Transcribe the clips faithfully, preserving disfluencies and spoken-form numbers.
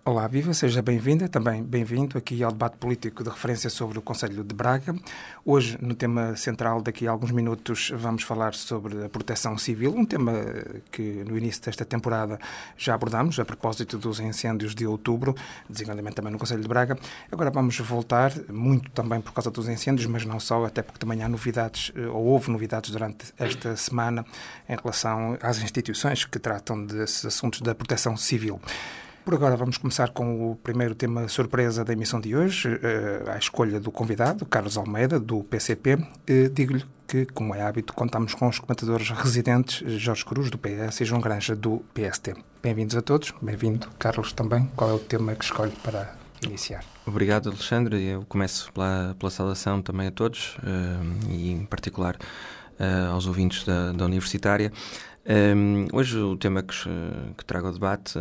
Olá, viva, seja bem-vinda, também bem-vindo aqui ao debate político de referência sobre o Concelho de Braga. Hoje, no tema central, daqui a alguns minutos, vamos falar sobre a proteção civil, um tema que no início desta temporada já abordámos, a propósito dos incêndios de outubro, designadamente também no Concelho de Braga. Agora vamos voltar, muito também por causa dos incêndios, mas não só, até porque também há novidades, ou houve novidades durante esta semana em relação às instituições que tratam desses assuntos da proteção civil. Por agora vamos começar com o primeiro tema surpresa da emissão de hoje, a escolha do convidado, Carlos Almeida, do P C P. Digo-lhe que, como é hábito, contamos com os comentadores residentes Jorge Cruz, do P S, e João Granja, do P S T. Bem-vindos a todos. Bem-vindo, Carlos, também. Qual é o tema que escolhe para iniciar? Obrigado, Alexandre. Eu começo pela, pela saudação também a todos, uh, e em particular uh, aos ouvintes da, da Universitária. Um, hoje o tema que, que trago ao debate,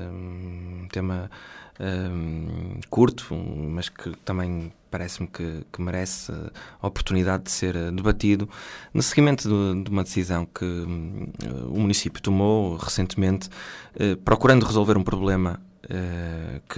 um tema um, curto, mas que também parece-me que, que merece a oportunidade de ser debatido, no seguimento de, de uma decisão que um, o município tomou recentemente, uh, procurando resolver um problema Uh, que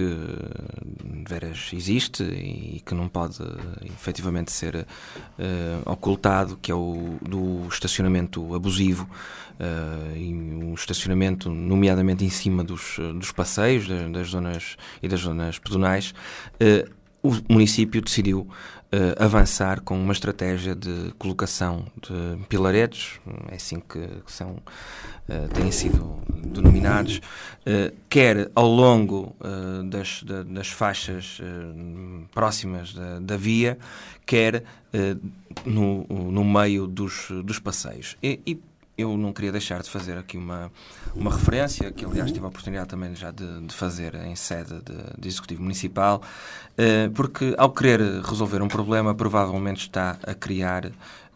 de veras existe e que não pode uh, efetivamente ser uh, ocultado, que é o do estacionamento abusivo, uh, e o estacionamento nomeadamente em cima dos, dos passeios das, das zonas e das zonas pedonais. Uh, o município decidiu uh, avançar com uma estratégia de colocação de pilaretes, é assim que, que são Uh, têm sido denominados, uh, quer ao longo uh, das, da, das faixas uh, próximas da, da via, quer uh, no, no meio dos, dos passeios. E, e eu não queria deixar de fazer aqui uma, uma referência, que aliás tive a oportunidade também já de, de fazer em sede de, de Executivo Municipal, uh, porque ao querer resolver um problema, provavelmente está a criar uh,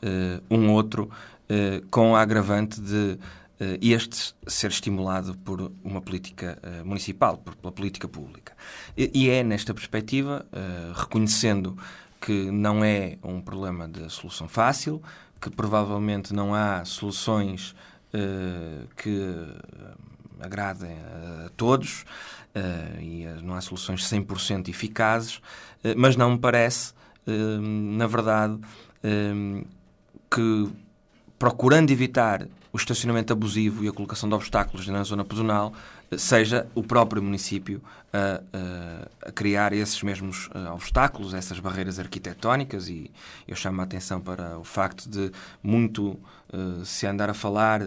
um outro, uh, com a agravante de Uh, este ser estimulado por uma política uh, municipal, por, pela política pública. E, e é nesta perspectiva, uh, reconhecendo que não é um problema de solução fácil, que provavelmente não há soluções uh, que agradem a, a todos, uh, e uh, não há soluções cem por cento eficazes, uh, mas não me parece, uh, na verdade, uh, que procurando evitar o estacionamento abusivo e a colocação de obstáculos na zona pedonal, seja o próprio município a, a, a criar esses mesmos uh, obstáculos, essas barreiras arquitetónicas, e eu chamo a atenção para o facto de muito uh, se andar a falar uh,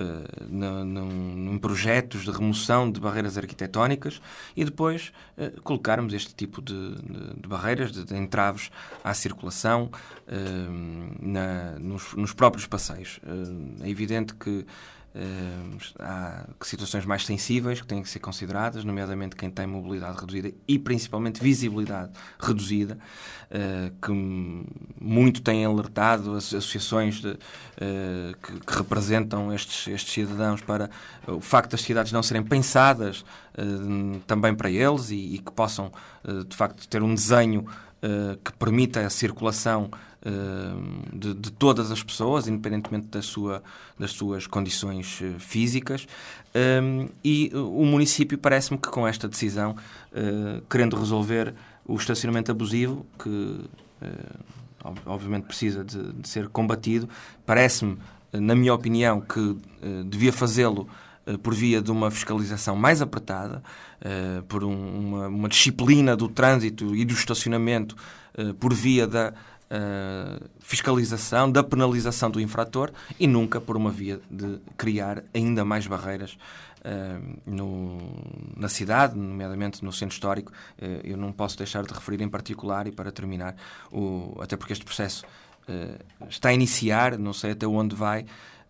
no, no, em projetos de remoção de barreiras arquitetónicas e depois uh, colocarmos este tipo de, de, de barreiras, de, de entraves à circulação uh, na, nos, nos próprios passeios. Uh, é evidente que Uh, há situações mais sensíveis que têm que ser consideradas, nomeadamente quem tem mobilidade reduzida e principalmente visibilidade reduzida, uh, que muito têm alertado as associações de, uh, que, que representam estes, estes cidadãos para o facto das cidades não serem pensadas uh, também para eles, e, e que possam uh, de facto ter um desenho uh, que permita a circulação De, de todas as pessoas, independentemente da sua, das suas condições uh, físicas, um, e o município parece-me que com esta decisão, uh, querendo resolver o estacionamento abusivo, que uh, obviamente precisa de, de ser combatido, parece-me, na minha opinião, que uh, devia fazê-lo uh, por via de uma fiscalização mais apertada, uh, por um, uma, uma disciplina do trânsito e do estacionamento, uh, por via da Uh, fiscalização, da penalização do infrator, e nunca por uma via de criar ainda mais barreiras uh, no, na cidade, nomeadamente no centro histórico. Uh, eu não posso deixar de referir em particular, e para terminar, o, até porque este processo uh, está a iniciar, não sei até onde vai,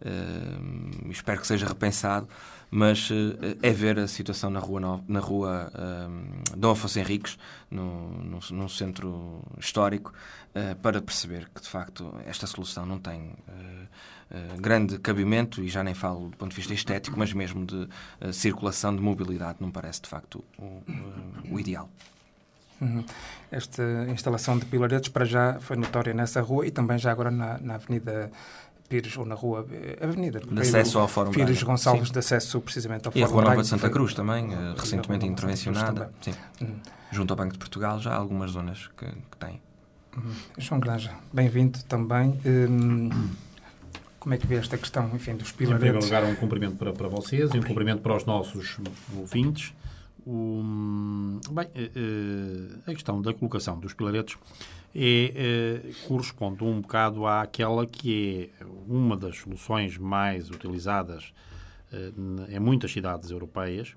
uh, espero que seja repensado, mas uh, é ver a situação na rua, no, na rua uh, Dom Afonso Henriques, no, no, no centro histórico, uh, para perceber que, de facto, esta solução não tem uh, uh, grande cabimento, e já nem falo do ponto de vista estético, mas mesmo de uh, circulação, de mobilidade, não parece, de facto, o, o, o ideal. Uhum. Esta instalação de pilaretes, para já, foi notória nessa rua e também já agora na, na Avenida Pires ou na rua Avenida. De acesso ao Fórum Pires Braga. Gonçalves, Sim. de acesso precisamente ao e Fórum a Rua Nova Braga, de Santa foi... Cruz também, uh, recentemente intervencionada. Sim. Hum. Junto ao Banco de Portugal, já há algumas zonas que, que têm. Hum. João Granja, bem-vindo também. Hum, como é que vê esta questão, enfim, dos pilaretes? Em primeiro lugar, um cumprimento para, para vocês e um cumprimento para os nossos ouvintes. Um, bem, a questão da colocação dos pilaretes é, é, corresponde um bocado àquela que é uma das soluções mais utilizadas em muitas cidades europeias.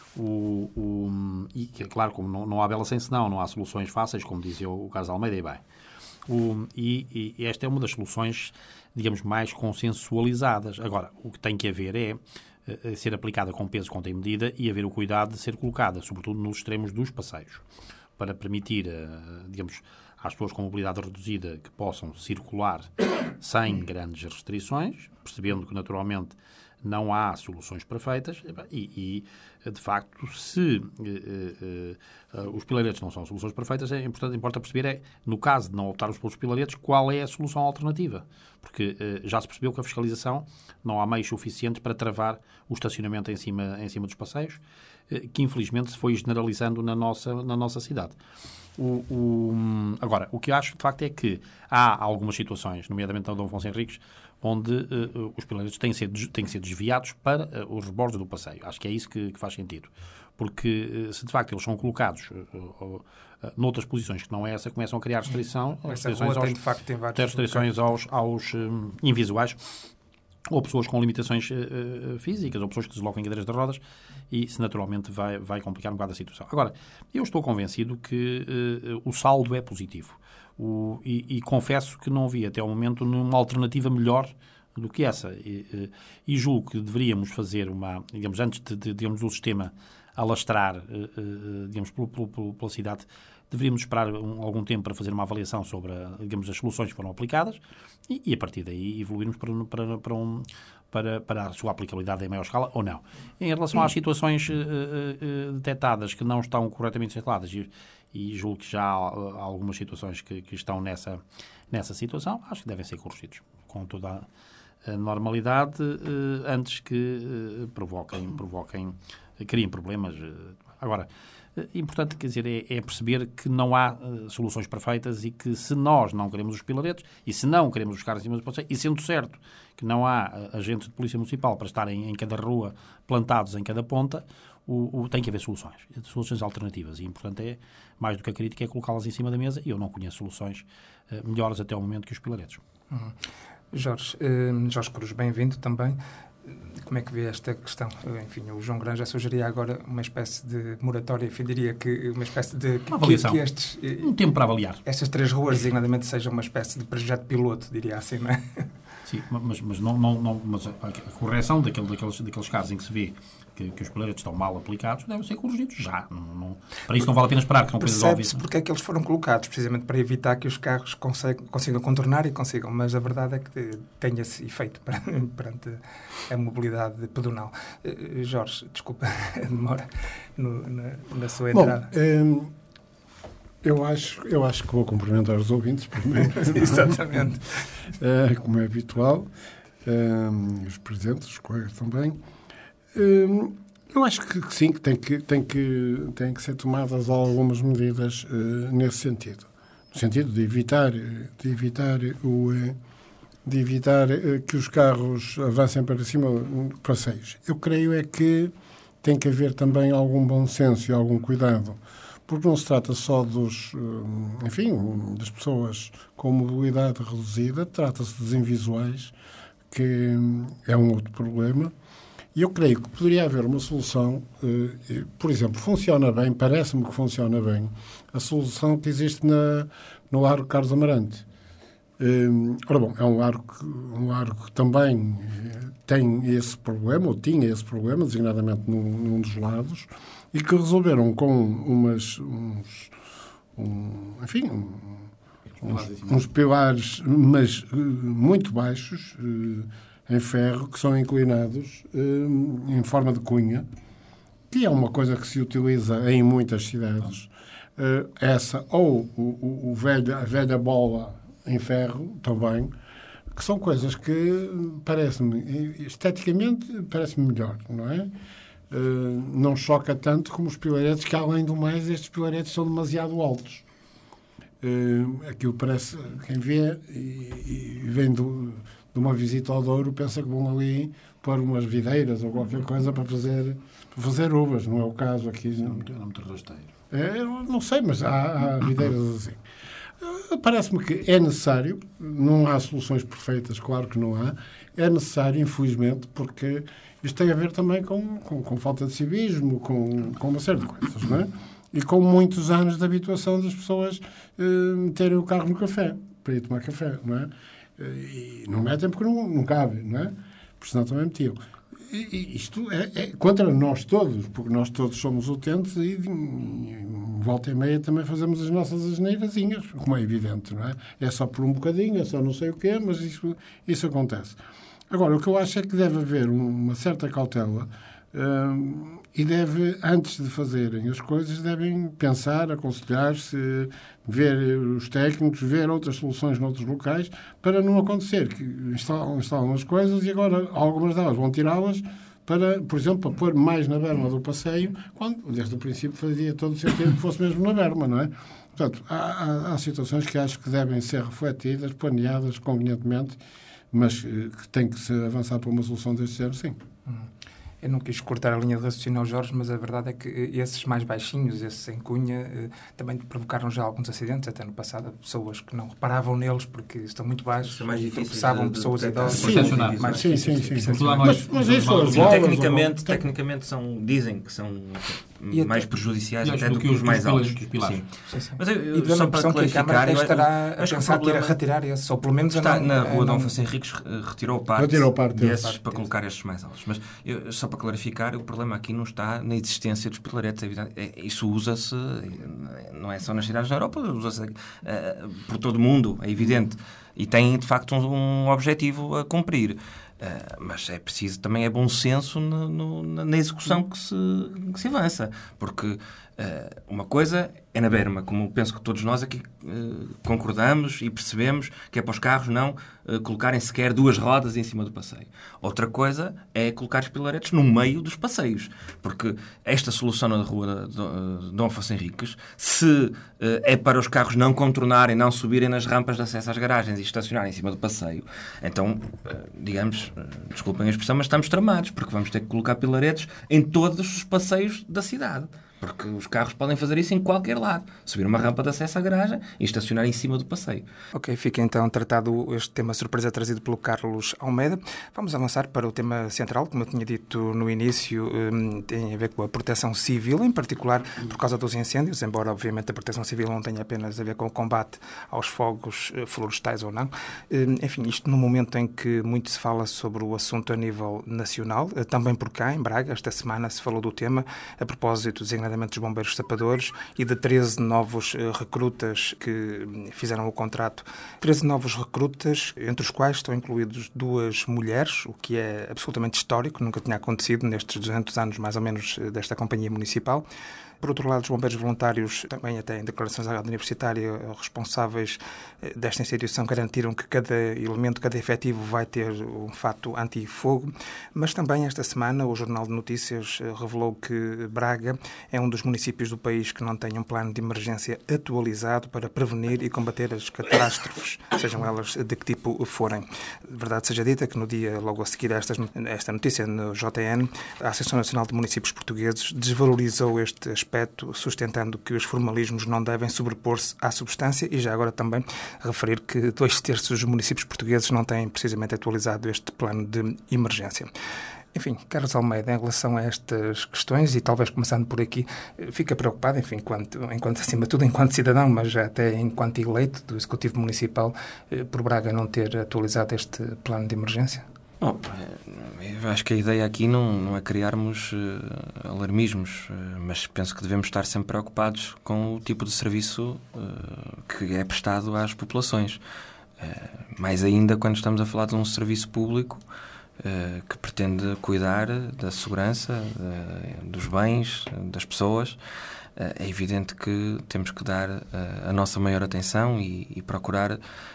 O, o, e, claro, como não, não há bela sem senão, não há soluções fáceis, como dizia o Carlos Almeida, e bem. O, e, e esta é uma das soluções, digamos, mais consensualizadas. Agora, o que tem que haver é uh, ser aplicada com peso, conta e medida e haver o cuidado de ser colocada, sobretudo nos extremos dos passeios, para permitir, uh, digamos, às pessoas com mobilidade reduzida que possam circular sem grandes restrições, percebendo que, naturalmente, não há soluções perfeitas e, e de facto, se uh, uh, uh, os pilaretes não são soluções perfeitas, é importante, importa perceber, é, no caso de não optarmos pelos pilaretes, qual é a solução alternativa. Porque uh, já se percebeu que a fiscalização não há meios suficientes para travar o estacionamento em cima, em cima dos passeios, uh, que infelizmente se foi generalizando na nossa, na nossa cidade. O, o, agora, o que eu acho de facto é que há algumas situações, nomeadamente na Dom Afonso Henriques, onde uh, os pilaretes têm, ser, têm que ser desviados para uh, os rebordos do passeio. Acho que é isso que, que faz sentido. Porque uh, se de facto eles são colocados uh, uh, uh, noutras posições que não é essa, começam a criar restrição, restrições, aos, tem, de facto, tem vários restrições aos, aos um, invisuais, ou pessoas com limitações uh, físicas, ou pessoas que se deslocam em cadeiras de rodas, e isso naturalmente vai, vai complicar um bocado a situação. Agora, eu estou convencido que uh, o saldo é positivo. O, e, e confesso que não vi até ao momento nenhuma alternativa melhor do que essa. E, e julgo que deveríamos fazer uma, digamos, antes de, de digamos, o sistema alastrar, uh, digamos, pelo, pelo, pela cidade, deveríamos esperar um, algum tempo para fazer uma avaliação sobre, a, digamos, as soluções que foram aplicadas e, e a partir daí evoluirmos para, para, para, um, para, para a sua aplicabilidade em maior escala ou não. Em relação às situações uh, uh, detectadas que não estão corretamente instaladas, e, e julgo que já há, há algumas situações que, que estão nessa, nessa situação, acho que devem ser corrigidos com toda a normalidade uh, antes que uh, provoquem, provoquem, uh, criem problemas. Agora, importante, quer dizer, é, é perceber que não há uh, soluções perfeitas e que se nós não queremos os pilaretes e se não queremos os carros em cima do passeio, e sendo certo que não há uh, agentes de polícia municipal para estarem em cada rua plantados em cada ponta, o, o, tem que haver soluções, soluções alternativas. E, importante é, mais do que a crítica, é colocá-las em cima da mesa, e eu não conheço soluções uh, melhores até ao momento que os pilaretes. Uhum. Jorge, uh, Jorge Cruz, bem-vindo também. Como é que vê esta questão? Enfim, o João Granja sugeria agora uma espécie de moratória, enfim, diria que uma espécie de... Uma avaliação. Que, que estes, um tempo para avaliar. Estas três ruas, designadamente, sejam uma espécie de projeto piloto, diria assim, não é? Sim, mas, mas, não, não, não, mas a correção daquele, daqueles, daqueles casos em que se vê que, que os pilaretes estão mal aplicados devem ser corrigidos já. Não, não, para isso não vale a pena esperar que são coisas óbvias. Percebe-se porque é que eles foram colocados, precisamente para evitar que os carros consigam, consigam contornar e consigam, mas a verdade é que tem esse efeito perante a mobilidade pedonal. Uh, Jorge, desculpa a demora no, na, na sua entrada. Bom, hum, eu, acho, eu acho que vou cumprimentar os ouvintes primeiro. Exatamente. Uh, como é habitual. Um, os presentes, os colegas também. Um, eu acho que, que sim, que tem que, tem, que, tem que ser tomadas algumas medidas uh, nesse sentido. No sentido de evitar, de evitar, o, de evitar uh, que os carros avancem para cima de passeios. Eu creio é que tem que haver também algum bom senso e algum cuidado, porque não se trata só dos, enfim, das pessoas com mobilidade reduzida, trata-se dos invisuais, que é um outro problema. E eu creio que poderia haver uma solução, eh, por exemplo, funciona bem, parece-me que funciona bem, a solução que existe na, no Largo Carlos Amarante. Eh, ora bom, é um largo, um largo que também eh, tem esse problema, ou tinha esse problema, designadamente num, num dos lados, e que resolveram com umas, uns, um, enfim, um, uns, uns pilares, mas uh, muito baixos, uh, em ferro, que são inclinados uh, em forma de cunha, que é uma coisa que se utiliza em muitas cidades. Uh, essa, ou o, o, o velho, a velha bola em ferro, também, que são coisas que parece-me, esteticamente, parece-me melhor, não é? Uh, não choca tanto como os pilaretes, que além do mais, estes pilaretes são demasiado altos. Uh, aquilo parece, quem vê e, e vem do, de uma visita ao Douro, pensa que vão ali pôr umas videiras ou qualquer coisa para fazer, para fazer uvas, não é o caso aqui. Não, não me rasteiro. É, não sei, mas há, há videiras assim. Uh, parece-me que é necessário, não há soluções perfeitas, claro que não há, é necessário, infelizmente, porque isto tem a ver também com, com, com falta de civismo, com, com uma série de coisas, não é? E com muitos anos de habituação das pessoas uh, meterem o carro no café, para ir tomar café, não é? Uh, e não metem porque não, não cabe, não é? Porque senão também metiam. E, e isto é, é contra nós todos, porque nós todos somos utentes e, e volta e meia também fazemos as nossas asneirazinhas, como é evidente, não é? É só por um bocadinho, é só não sei o quê, mas isso, isso acontece. Agora, o que eu acho é que deve haver uma certa cautela hum, e deve, antes de fazerem as coisas, devem pensar, aconselhar-se, ver os técnicos, ver outras soluções noutros locais, para não acontecer que instalam, instalam as coisas e agora algumas delas vão tirá-las para, por exemplo, para pôr mais na berma do passeio, quando, desde o princípio, fazia todo o sentido que fosse mesmo na berma, não é? Portanto, há, há, há situações que acho que devem ser refletidas, planeadas convenientemente, mas que tem que se avançar para uma solução deste género, sim. Eu não quis cortar a linha de raciocínio ao Jorge, mas a verdade é que esses mais baixinhos, esses em cunha, também provocaram já alguns acidentes, até no passado, pessoas que não reparavam neles porque estão muito baixos, mais e tropeçavam pessoas idosas. Sim, sim, sim, sim, sim. Mas, mas isso, as sim, bolas, tecnicamente, ou... tecnicamente são, dizem que são e mais até, prejudiciais até do que os mais altos. Sim. Sim, sim. Mas eu, eu, e só para clarificar, que a estará a acho que pensar o problema a retirar esse, ou pelo menos está a não, na rua a Dom não... Afonso Henriques, retirou parte, retirou parte desses parte para colocar estes mais altos. Mas eu, só para clarificar, o problema aqui não está na existência dos pilaretes. É, isso usa-se, não é só nas cidades da Europa, usa-se uh, por todo o mundo, é evidente. E tem, de facto, um, um objetivo a cumprir. Uh, mas é preciso, também é bom senso no, no, na execução que se, que se avança. Porque uh, uma coisa é na berma, como penso que todos nós aqui uh, concordamos e percebemos que é para os carros não uh, colocarem sequer duas rodas em cima do passeio. Outra coisa é colocar os pilaretes no meio dos passeios. Porque esta solução na rua de Dom Afonso Henriques, se uh, é para os carros não contornarem, não subirem nas rampas de acesso às garagens e estacionarem em cima do passeio, então, uh, digamos, uh, desculpem a expressão, mas estamos tramados, porque vamos ter que colocar pilaretes em todos os passeios da cidade. Porque os carros podem fazer isso em qualquer lado. Subir uma rampa de acesso à garagem e estacionar em cima do passeio. Ok, fica então tratado este tema surpresa trazido pelo Carlos Almeida. Vamos avançar para o tema central, como eu tinha dito no início, tem a ver com a proteção civil, em particular por causa dos incêndios, embora obviamente a proteção civil não tenha apenas a ver com o combate aos fogos florestais ou não. Enfim, isto no momento em que muito se fala sobre o assunto a nível nacional, também por cá, em Braga, esta semana se falou do tema, a propósito dos dos bombeiros sapadores e de treze novos uh, recrutas que fizeram o contrato. treze novos recrutas, entre os quais estão incluídos duas mulheres, o que é absolutamente histórico, nunca tinha acontecido nestes duzentos anos, mais ou menos, desta companhia municipal. Por outro lado, os bombeiros voluntários, também até em declarações à rádio universitária, responsáveis desta instituição garantiram que cada elemento, cada efetivo vai ter um fato anti-fogo. Mas também esta semana o Jornal de Notícias revelou que Braga é um dos municípios do país que não tem um plano de emergência atualizado para prevenir e combater as catástrofes, sejam elas de que tipo forem. Verdade seja dita que no dia logo a seguir a esta, esta notícia no J N, a Associação Nacional de Municípios Portugueses desvalorizou este aspecto, sustentando que os formalismos não devem sobrepor-se à substância e já agora também referir que dois terços dos municípios portugueses não têm precisamente atualizado este plano de emergência. Enfim, Carlos Almeida, em relação a estas questões, e talvez começando por aqui, fica preocupado, enfim, enquanto, enquanto acima de tudo, enquanto cidadão, mas até enquanto eleito do Executivo Municipal, por Braga não ter atualizado este plano de emergência? Bom, eu acho que a ideia aqui não, não é criarmos uh, alarmismos, uh, mas penso que devemos estar sempre preocupados com o tipo de serviço uh, que é prestado às populações. Uh, mais ainda quando estamos a falar de um serviço público uh, que pretende cuidar da segurança, uh, dos bens, das pessoas. é evidente que temos que dar a nossa maior atenção e, e procurar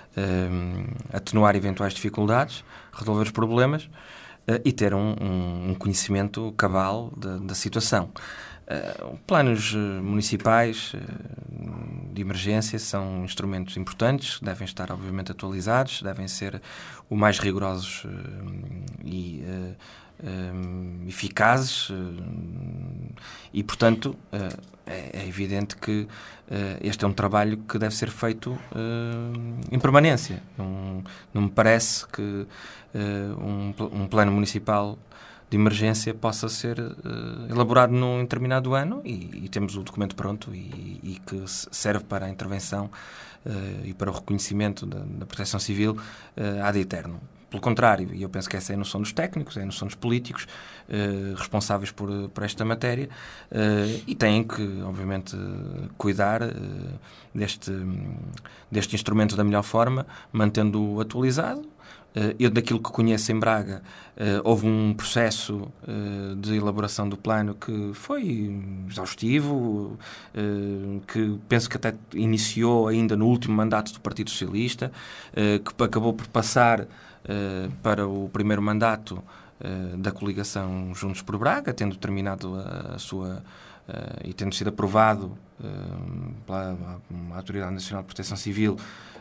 atenuar eventuais dificuldades, resolver os problemas e ter um, um conhecimento cabal da, da situação. Uh, planos uh, municipais uh, de emergência são instrumentos importantes, devem estar obviamente atualizados, devem ser o mais rigorosos uh, e uh, um, eficazes uh, e, portanto, uh, é, é evidente que uh, este é um trabalho que deve ser feito uh, em permanência. Não, não me parece que uh, um, um plano municipal de emergência possa ser uh, elaborado num determinado ano e, e temos o documento pronto e, e que serve para a intervenção uh, e para o reconhecimento da, da proteção civil uh, ad eterno. Pelo contrário, e eu penso que essa é a noção dos técnicos, é a noção dos políticos uh, responsáveis por, por esta matéria uh, e têm que, obviamente, cuidar uh, deste, deste instrumento da melhor forma, mantendo-o atualizado. Eu, daquilo que conheço em Braga, houve um processo de elaboração do plano que foi exaustivo, que penso que até iniciou ainda no último mandato do Partido Socialista, que acabou por passar para o primeiro mandato da coligação Juntos por Braga, tendo terminado a sua... e tendo sido aprovado pela Autoridade Nacional de Proteção Civil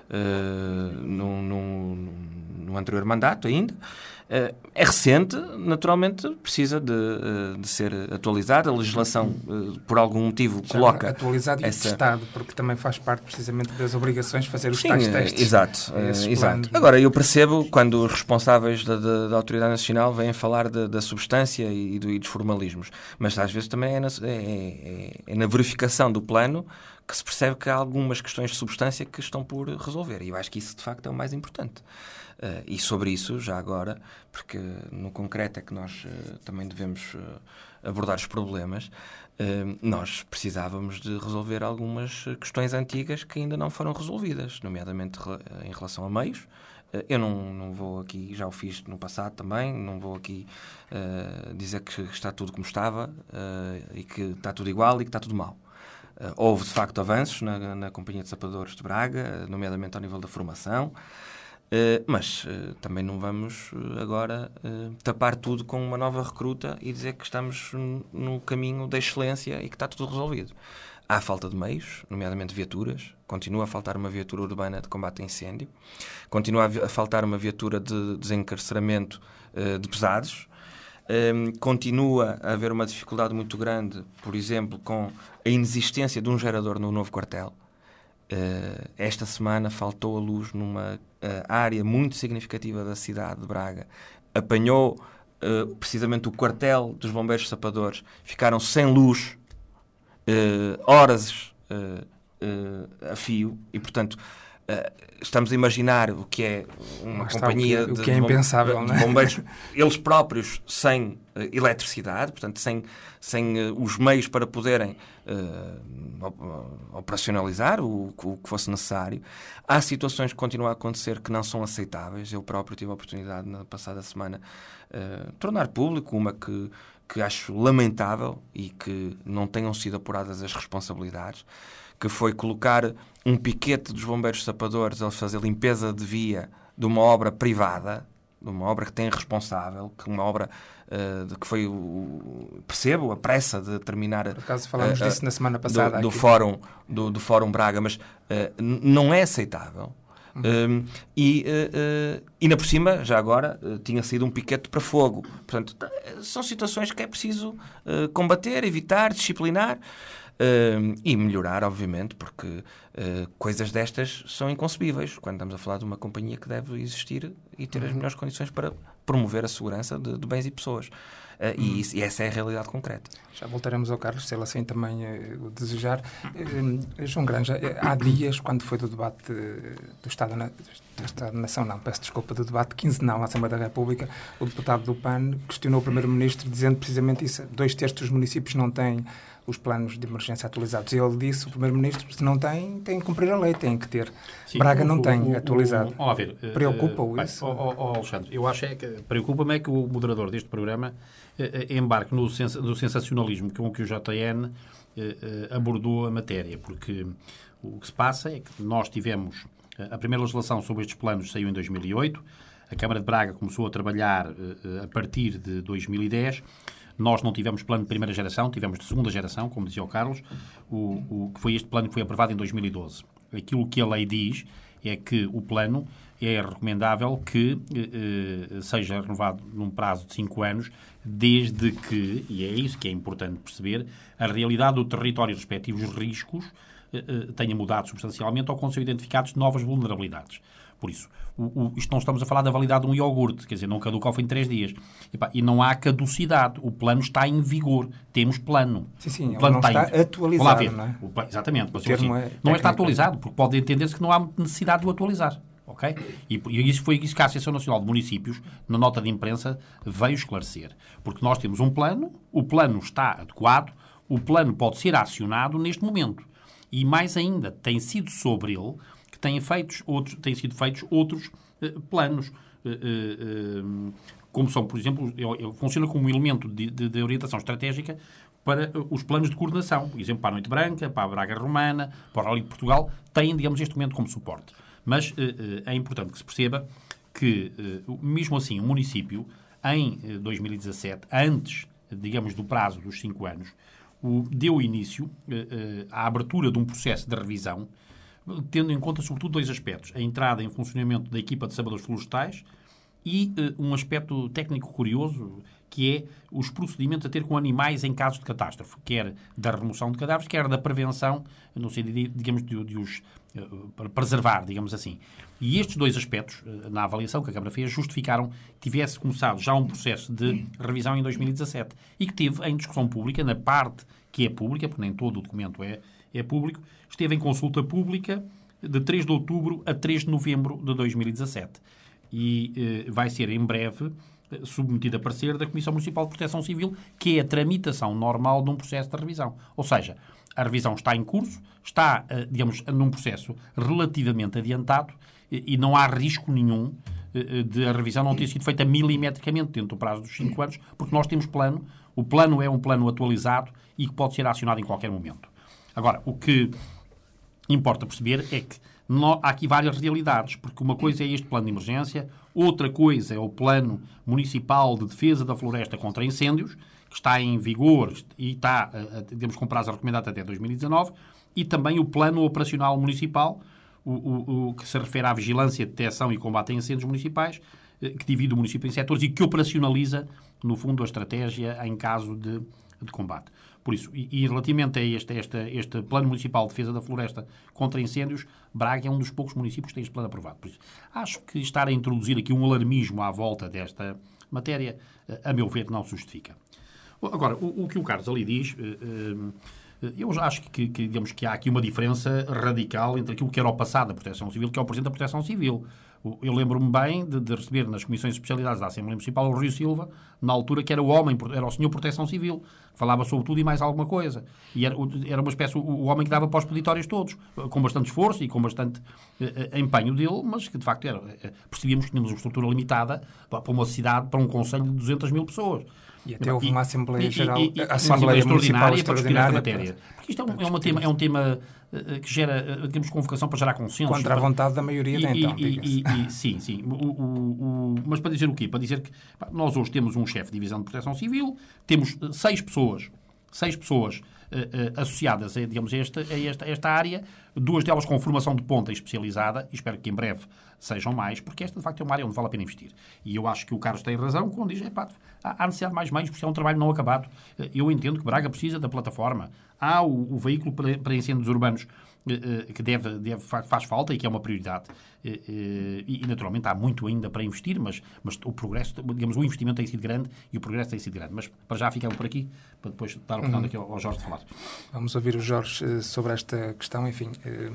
Uh, no, no, no anterior mandato ainda. Uh, é recente, naturalmente precisa de, uh, de ser atualizada. A legislação, uh, por algum motivo, já coloca... Atualizado e essa... testado, porque também faz parte precisamente das obrigações de fazer os Sim, tais testes. Exato, uh, exato. Agora, eu percebo quando os responsáveis da, da, da Autoridade Nacional vêm falar de, da substância e, do, e dos formalismos, mas às vezes também é na, é, é, é na verificação do plano que se percebe que há algumas questões de substância que estão por resolver. E eu acho que isso, de facto, é o mais importante. Uh, e sobre isso, já agora, porque no concreto é que nós uh, também devemos uh, abordar os problemas, uh, nós precisávamos de resolver algumas questões antigas que ainda não foram resolvidas, nomeadamente em relação a meios. Uh, eu não, não vou aqui, já o fiz no passado também, não vou aqui uh, dizer que está tudo como estava uh, e que está tudo igual e que está tudo mal. Uh, houve, de facto, avanços na, na Companhia de Sapadores de Braga, nomeadamente ao nível da formação, uh, mas uh, também não vamos uh, agora uh, tapar tudo com uma nova recruta e dizer que estamos no caminho da excelência e que está tudo resolvido. Há falta de meios, nomeadamente viaturas, continua a faltar uma viatura urbana de combate a incêndio, continua a faltar uma viatura de desencarceramento uh, de pesados. Um, continua a haver uma dificuldade muito grande, por exemplo, com a inexistência de um gerador no novo quartel. Uh, esta semana faltou a luz numa uh, área muito significativa da cidade de Braga. Apanhou uh, precisamente o quartel dos bombeiros sapadores. Ficaram sem luz uh, horas uh, uh, a fio e, portanto, Uh, estamos a imaginar o que é uma está, companhia o que, de, o que é impensável, de, não é? de bombeiros, eles próprios sem uh, eletricidade, portanto sem, sem uh, os meios para poderem uh, operacionalizar o, o que fosse necessário. Há situações que continuam a acontecer que não são aceitáveis. Eu próprio tive a oportunidade na passada semana uh, tornar público uma que, que acho lamentável e que não tenham sido apuradas as responsabilidades, que foi colocar um piquete dos bombeiros sapadores a fazer limpeza de via de uma obra privada, de uma obra que tem responsável, que uma obra uh, de que foi, o, percebo, a pressa de terminar... Por acaso falámos uh, disso na semana passada. Do, do, fórum, do, do Fórum Braga, mas uh, não é aceitável. Uhum. Um, e uh, uh, ainda por cima, já agora, uh, tinha saído um piquete para fogo. Portanto, são situações que é preciso uh, combater, evitar, disciplinar. Uh, e melhorar, obviamente, porque uh, coisas destas são inconcebíveis quando estamos a falar de uma companhia que deve existir e ter as melhores condições para promover a segurança de, de bens e pessoas. Uh, e, isso, e essa é a realidade concreta. Já voltaremos ao Carlos, se ele assim também uh, o desejar. Uh, João Granja, uh, há dias, quando foi do debate uh, do Estado na, do Estado da Nação, não, peço desculpa, do debate quinzenal na Assembleia da República, o deputado do P A N questionou o Primeiro-Ministro dizendo precisamente isso. Dois terços dos municípios não têm os planos de emergência atualizados. E ele disse, o Primeiro-Ministro, se não tem, tem que cumprir a lei, tem que ter. Sim, Braga o, não tem o, atualizado. O, o, a ver, Preocupa-o uh, isso? Uh, oh, oh, Alexandre, eu acho é que preocupa-me é que o moderador deste programa uh, embarque no, sens no sensacionalismo com que o J N abordou a matéria, porque o que se passa é que nós tivemos a primeira legislação sobre estes planos saiu em dois mil e oito, a Câmara de Braga começou a trabalhar a partir de dois mil e dez. Nós não tivemos plano de primeira geração, tivemos de segunda geração, como dizia o Carlos, o, o que foi este plano que foi aprovado em dois mil e doze. Aquilo que a lei diz é que o plano é recomendável que eh, seja renovado num prazo de cinco anos, desde que, e é isso que é importante perceber, a realidade do território e os respectivos riscos eh, eh, tenha mudado substancialmente ou quando são identificados novas vulnerabilidades. Por isso, o, o, isto não estamos a falar da validade de um iogurte, quer dizer, não caduca ao fim de três dias. E, pá, e não há caducidade. O plano está em vigor. Temos plano. Sim, sim, o plano não está, está atualizado, ver, não é? O, exatamente. Mas, o termo assim, é não está atualizado, porque pode entender-se que não há necessidade de o atualizar. Okay? E, e isso foi isso que a Associação Nacional de Municípios, na nota de imprensa, veio esclarecer. Porque nós temos um plano, o plano está adequado, o plano pode ser acionado neste momento. E mais ainda, tem sido sobre ele que têm, feitos outros, têm sido feitos outros uh, planos. Uh, uh, uh, como são, por exemplo, ele, ele funciona como um elemento de, de, de orientação estratégica para uh, os planos de coordenação. Por exemplo, para a Noite Branca, para a Braga Romana, para o Rally de Portugal, têm, digamos, este momento como suporte. Mas uh, uh, é importante que se perceba que, uh, mesmo assim, o município, em uh, dois mil e dezassete, antes, digamos, do prazo dos cinco anos, o, deu início uh, uh, à abertura de um processo de revisão, tendo em conta, sobretudo, dois aspectos. A entrada em funcionamento da equipa de sabedores florestais e uh, um aspecto técnico curioso, que é os procedimentos a ter com animais em casos de catástrofe, quer da remoção de cadáveres, quer da prevenção, no sentido, digamos, de, de os uh, para preservar, digamos assim. E estes dois aspectos, uh, na avaliação que a Câmara fez, justificaram que tivesse começado já um processo de revisão em dois mil e dezassete e que teve em discussão pública, na parte que é pública, porque nem todo o documento é, é público, esteve em consulta pública de três de outubro a três de novembro de dois mil e dezassete. E uh, vai ser em breve submetido a parecer da Comissão Municipal de Proteção Civil, que é a tramitação normal de um processo de revisão. Ou seja, a revisão está em curso, está, uh, digamos, num processo relativamente adiantado e, e não há risco nenhum uh, de a revisão não ter sido feita milimetricamente dentro do prazo dos cinco anos, porque nós temos plano, o plano é um plano atualizado e que pode ser acionado em qualquer momento. Agora, o que importa perceber é que não, há aqui várias realidades, porque uma coisa é este plano de emergência, outra coisa é o plano municipal de defesa da floresta contra incêndios, que está em vigor e está, digamos, com prazo recomendado até dois mil e dezanove, e também o plano operacional municipal, o, o, o que se refere à vigilância, detecção e combate a incêndios municipais, que divide o município em setores e que operacionaliza, no fundo, a estratégia em caso de, de combate. Por isso, e, e relativamente a este, este, este Plano Municipal de Defesa da Floresta contra Incêndios, Braga é um dos poucos municípios que tem este plano aprovado. Por isso, acho que estar a introduzir aqui um alarmismo à volta desta matéria, a meu ver, não se justifica. Agora, o, o que o Carlos ali diz, eu já acho que, que, digamos, que há aqui uma diferença radical entre aquilo que era o passado da Proteção Civil, que é o Presidente da Proteção Civil. Eu lembro-me bem de, de receber nas comissões especializadas da Assembleia Municipal o Rio Silva, na altura que era o homem, era o senhor Proteção Civil, falava sobre tudo e mais alguma coisa. E era, era uma espécie, o, o homem que dava para os peditórios todos, com bastante esforço e com bastante eh, empenho dele, mas que de facto era, percebíamos que tínhamos uma estrutura limitada para uma cidade, para um concelho de duzentas mil pessoas. E até houve uma Assembleia e, Geral, e, e, a Assembleia Municipal extraordinária para discutir esta matéria. Porque isto é um, é uma tema, é um tema uh, que gera, temos convocação para gerar consenso. Contra a vontade da maioria de então, e, e, e, Sim, sim. O, o, o, mas para dizer o quê? Para dizer que pá, nós hoje temos um chefe de divisão de proteção civil, temos uh, seis pessoas, seis pessoas uh, uh, associadas a, digamos, a, esta, a, esta, a esta área, duas delas com formação de ponta especializada, e espero que em breve sejam mais, porque esta, de facto, é uma área onde vale a pena investir. E eu acho que o Carlos tem razão quando diz, epá, há necessidade de mais meios, porque é um trabalho não acabado. Eu entendo que Braga precisa da plataforma. Há o, o veículo para, para incêndios urbanos que deve, deve, faz falta e que é uma prioridade. E, e, naturalmente, há muito ainda para investir, mas, mas o progresso, digamos, o investimento tem sido grande e o progresso tem sido grande. Mas, para já, ficamos por aqui, para depois dar a oportunidade aqui ao, ao Jorge de falar. Vamos ouvir o Jorge sobre esta questão. Enfim,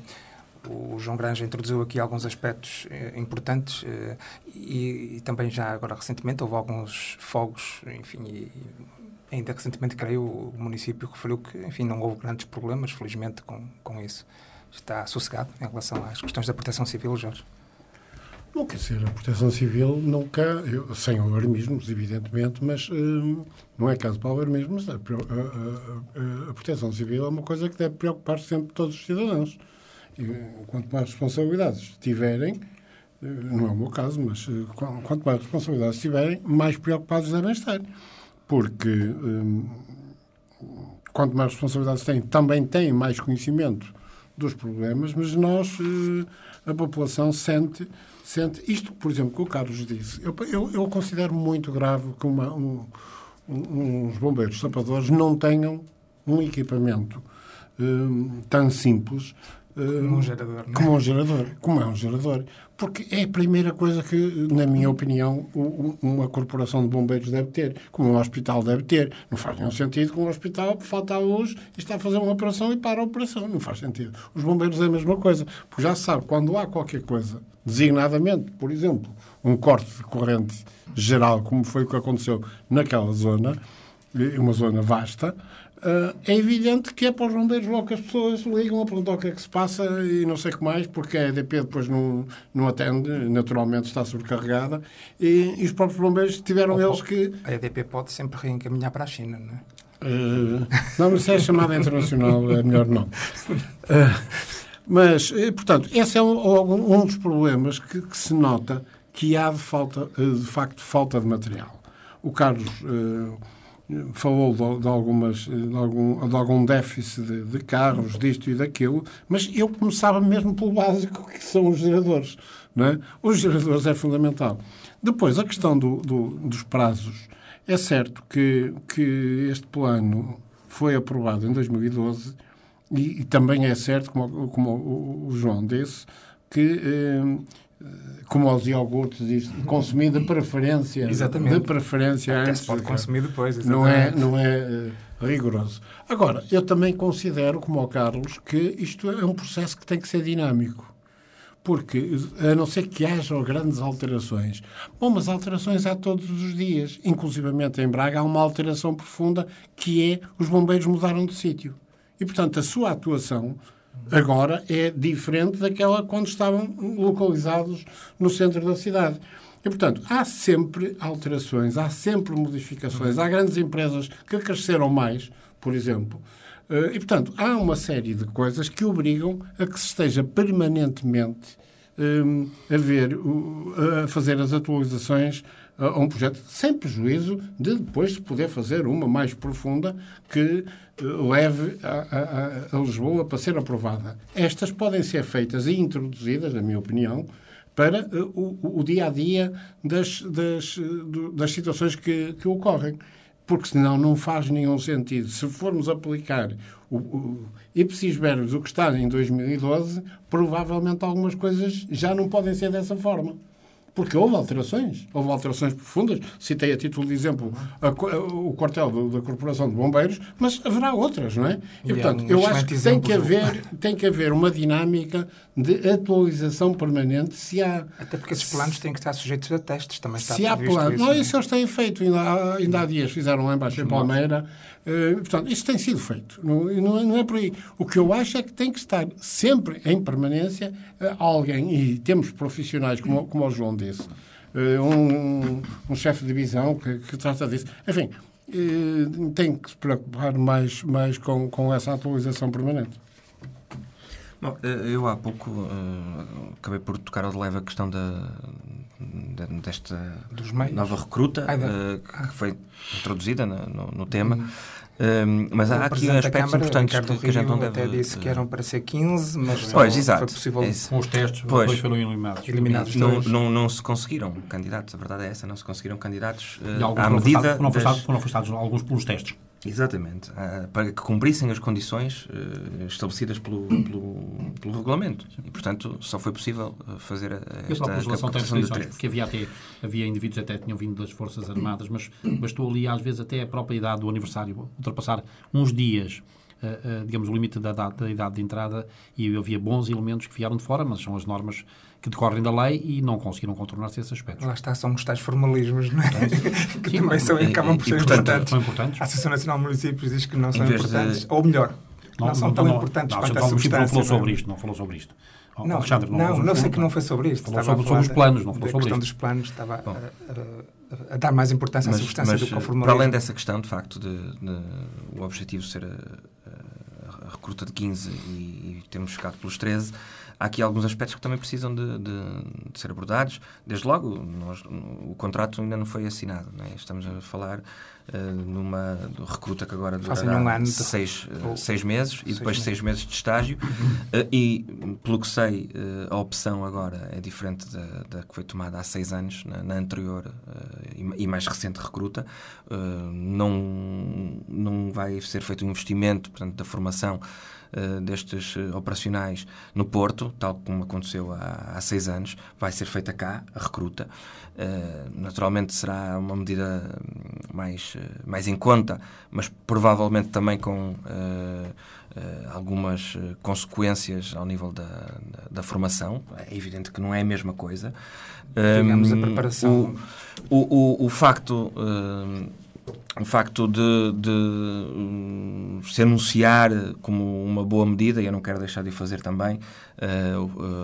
o João Granja introduziu aqui alguns aspectos eh, importantes eh, e, e também já agora recentemente houve alguns fogos, enfim, e, ainda recentemente, creio, o município referiu que, enfim, não houve grandes problemas, felizmente, com, com isso. Está sossegado em relação às questões da proteção civil, Jorge? Não quer dizer, a Proteção Civil nunca, eu, sem alarmismos, evidentemente, mas hum, não é caso para alarmismos, a, a, a, a Proteção Civil é uma coisa que deve preocupar sempre todos os cidadãos. E, quanto mais responsabilidades tiverem, não é o meu caso, mas quanto mais responsabilidades tiverem, mais preocupados devem estar. Porque hum, quanto mais responsabilidades têm, também têm mais conhecimento dos problemas, mas nós, a população, sente, sente isto, por exemplo, que o Carlos disse. Eu, eu, eu considero muito grave que uma, um, um, uns bombeiros sapadores não tenham um equipamento um, tão simples como um gerador, não é? Como um gerador, como é um gerador. Porque é a primeira coisa que, na minha opinião, uma corporação de bombeiros deve ter, como um hospital deve ter. Não faz nenhum sentido que um hospital falta a luz e está a fazer uma operação e para a operação. Não faz sentido. Os bombeiros é a mesma coisa. Porque já se sabe, quando há qualquer coisa, designadamente, por exemplo, um corte de corrente geral, como foi o que aconteceu naquela zona, uma zona vasta, Uh, é evidente que é para os bombeiros logo que as pessoas ligam a perguntar o que é que se passa e não sei o que mais, porque a E D P depois não, não atende, naturalmente está sobrecarregada, e, e os próprios bombeiros tiveram ou, eles que... A E D P pode sempre reencaminhar para a China, não é? Uh, não, mas se é chamada internacional, é melhor não. Uh, mas, portanto, esse é um, um dos problemas que, que se nota que há de, falta, de facto falta de material. O Carlos... Uh, falou de, de, algumas, de, algum, de algum déficit de, de carros, disto e daquilo, mas eu começava mesmo pelo básico, que são os geradores. Não é? Os geradores é fundamental. Depois, a questão do, do, dos prazos. É certo que, que este plano foi aprovado em dois mil e doze e, e também é certo, como, como o, o João disse, que... Eh, como aos iogurtes, diz, consumir de preferência. Exatamente. De preferência Até antes se pode de... consumir depois. Exatamente. Não é, não é uh, rigoroso. Agora, eu também considero, como o Carlos, que isto é um processo que tem que ser dinâmico. Porque, a não ser que haja grandes alterações. Bom, mas alterações há todos os dias. Inclusivamente em Braga há uma alteração profunda que é os bombeiros mudaram de sítio. E, portanto, a sua atuação... agora é diferente daquela quando estavam localizados no centro da cidade. E, portanto, há sempre alterações, há sempre modificações. Há grandes empresas que cresceram mais, por exemplo. E, portanto, há uma série de coisas que obrigam a que se esteja permanentemente um, a, ver, a fazer as atualizações a um projeto, sem prejuízo de depois se poder fazer uma mais profunda que leve a, a, a Lisboa para ser aprovada. Estas podem ser feitas e introduzidas, na minha opinião, para uh, o, o dia-a-dia das, das, uh, das situações que, que ocorrem. Porque senão não faz nenhum sentido. Se formos aplicar o, o ipsis verbis, o que está em dois mil e doze, provavelmente algumas coisas já não podem ser dessa forma. Porque houve alterações, houve alterações profundas. Citei a título de exemplo a, a, o quartel do, da Corporação de Bombeiros, mas haverá outras, não é? E, portanto, eu acho que tem que, haver, tem que haver uma dinâmica de atualização permanente se há... Até porque esses planos têm que estar sujeitos a testes, também está se há planos. Isso, não, isso eles têm feito. Ainda há, ainda há dias fizeram lá embaixo em Palmeira. Uh, portanto, isso tem sido feito. Não, não, é, não é por aí. O que eu acho é que tem que estar sempre em permanência uh, alguém, e temos profissionais, como, como o João disse, uh, um, um chefe de divisão que, que trata disso. Enfim, uh, tem que se preocupar mais, mais com, com essa atualização permanente. Bom, eu há pouco uh, acabei por tocar ao de leve a questão da, da, desta nova recruta Ai, uh, que foi introduzida no, no, no tema. Hum. Um, mas há aqui aspectos importantes que, que a gente não deve... até disse que eram para ser quinze, mas pois, não exato. foi possível... É com os testes, pois, depois foram eliminados. eliminados não, não, não se conseguiram candidatos, a verdade é essa, não se conseguiram candidatos uh, à medida... Foram afastados, das... foram afastados alguns pelos testes. Exatamente, uh, para que cumprissem as condições uh, estabelecidas pelo, pelo, pelo regulamento. E, portanto, só foi possível fazer a, esta capacitação de treze. Porque havia, até, havia indivíduos até que tinham vindo das Forças Armadas, mas bastou ali, às vezes, até a própria idade do aniversário ultrapassar uns dias, uh, uh, digamos, o limite da, da, da idade de entrada, e havia bons elementos que vieram de fora, mas são as normas que decorrem da lei e não conseguiram contornar-se esses aspectos. Lá está, são os tais formalismos, não é? que Sim, também são, e, acabam por e, ser e, portanto, importantes. São importantes. A Associação Nacional de Municípios diz que não são em vez importantes. De... Ou melhor, não, não são não, tão não, importantes não, quanto a a substância. não falou sobre isto, não falou sobre isto. Não, Alexandre, não, não, não sei assunto, que não foi sobre isto. Falou Estava sobre, sobre os planos, não da falou sobre questão isto. dos planos, estava a, a, a, a dar mais importância à mas, substância mas, do conformismo. para além dessa questão, de facto, de, de o objetivo ser a, a, a recruta de quinze e, e termos ficado pelos treze, há aqui alguns aspectos que também precisam de, de, de ser abordados. Desde logo, nós, o contrato ainda não foi assinado. Não é? Estamos a falar uh, numa recruta que agora durará um ano de... seis, uh, seis meses e depois meses. seis meses de estágio. Uh, e, pelo que sei, uh, a opção agora é diferente da, da que foi tomada há seis anos, na, na anterior uh, e, e mais recente recruta. Uh, não, não vai ser feito um investimento, portanto, da formação Uh, destes uh, operacionais no Porto, tal como aconteceu há, há seis anos, vai ser feita cá, a recruta. Uh, naturalmente será uma medida mais, uh, mais em conta, mas provavelmente também com uh, uh, algumas uh, consequências ao nível da, da, da formação. É evidente que não é a mesma coisa. Digamos, um, a preparação... O, o, o, o facto... Uh, O facto de, de um, se anunciar como uma boa medida, e eu não quero deixar de o fazer também, uh,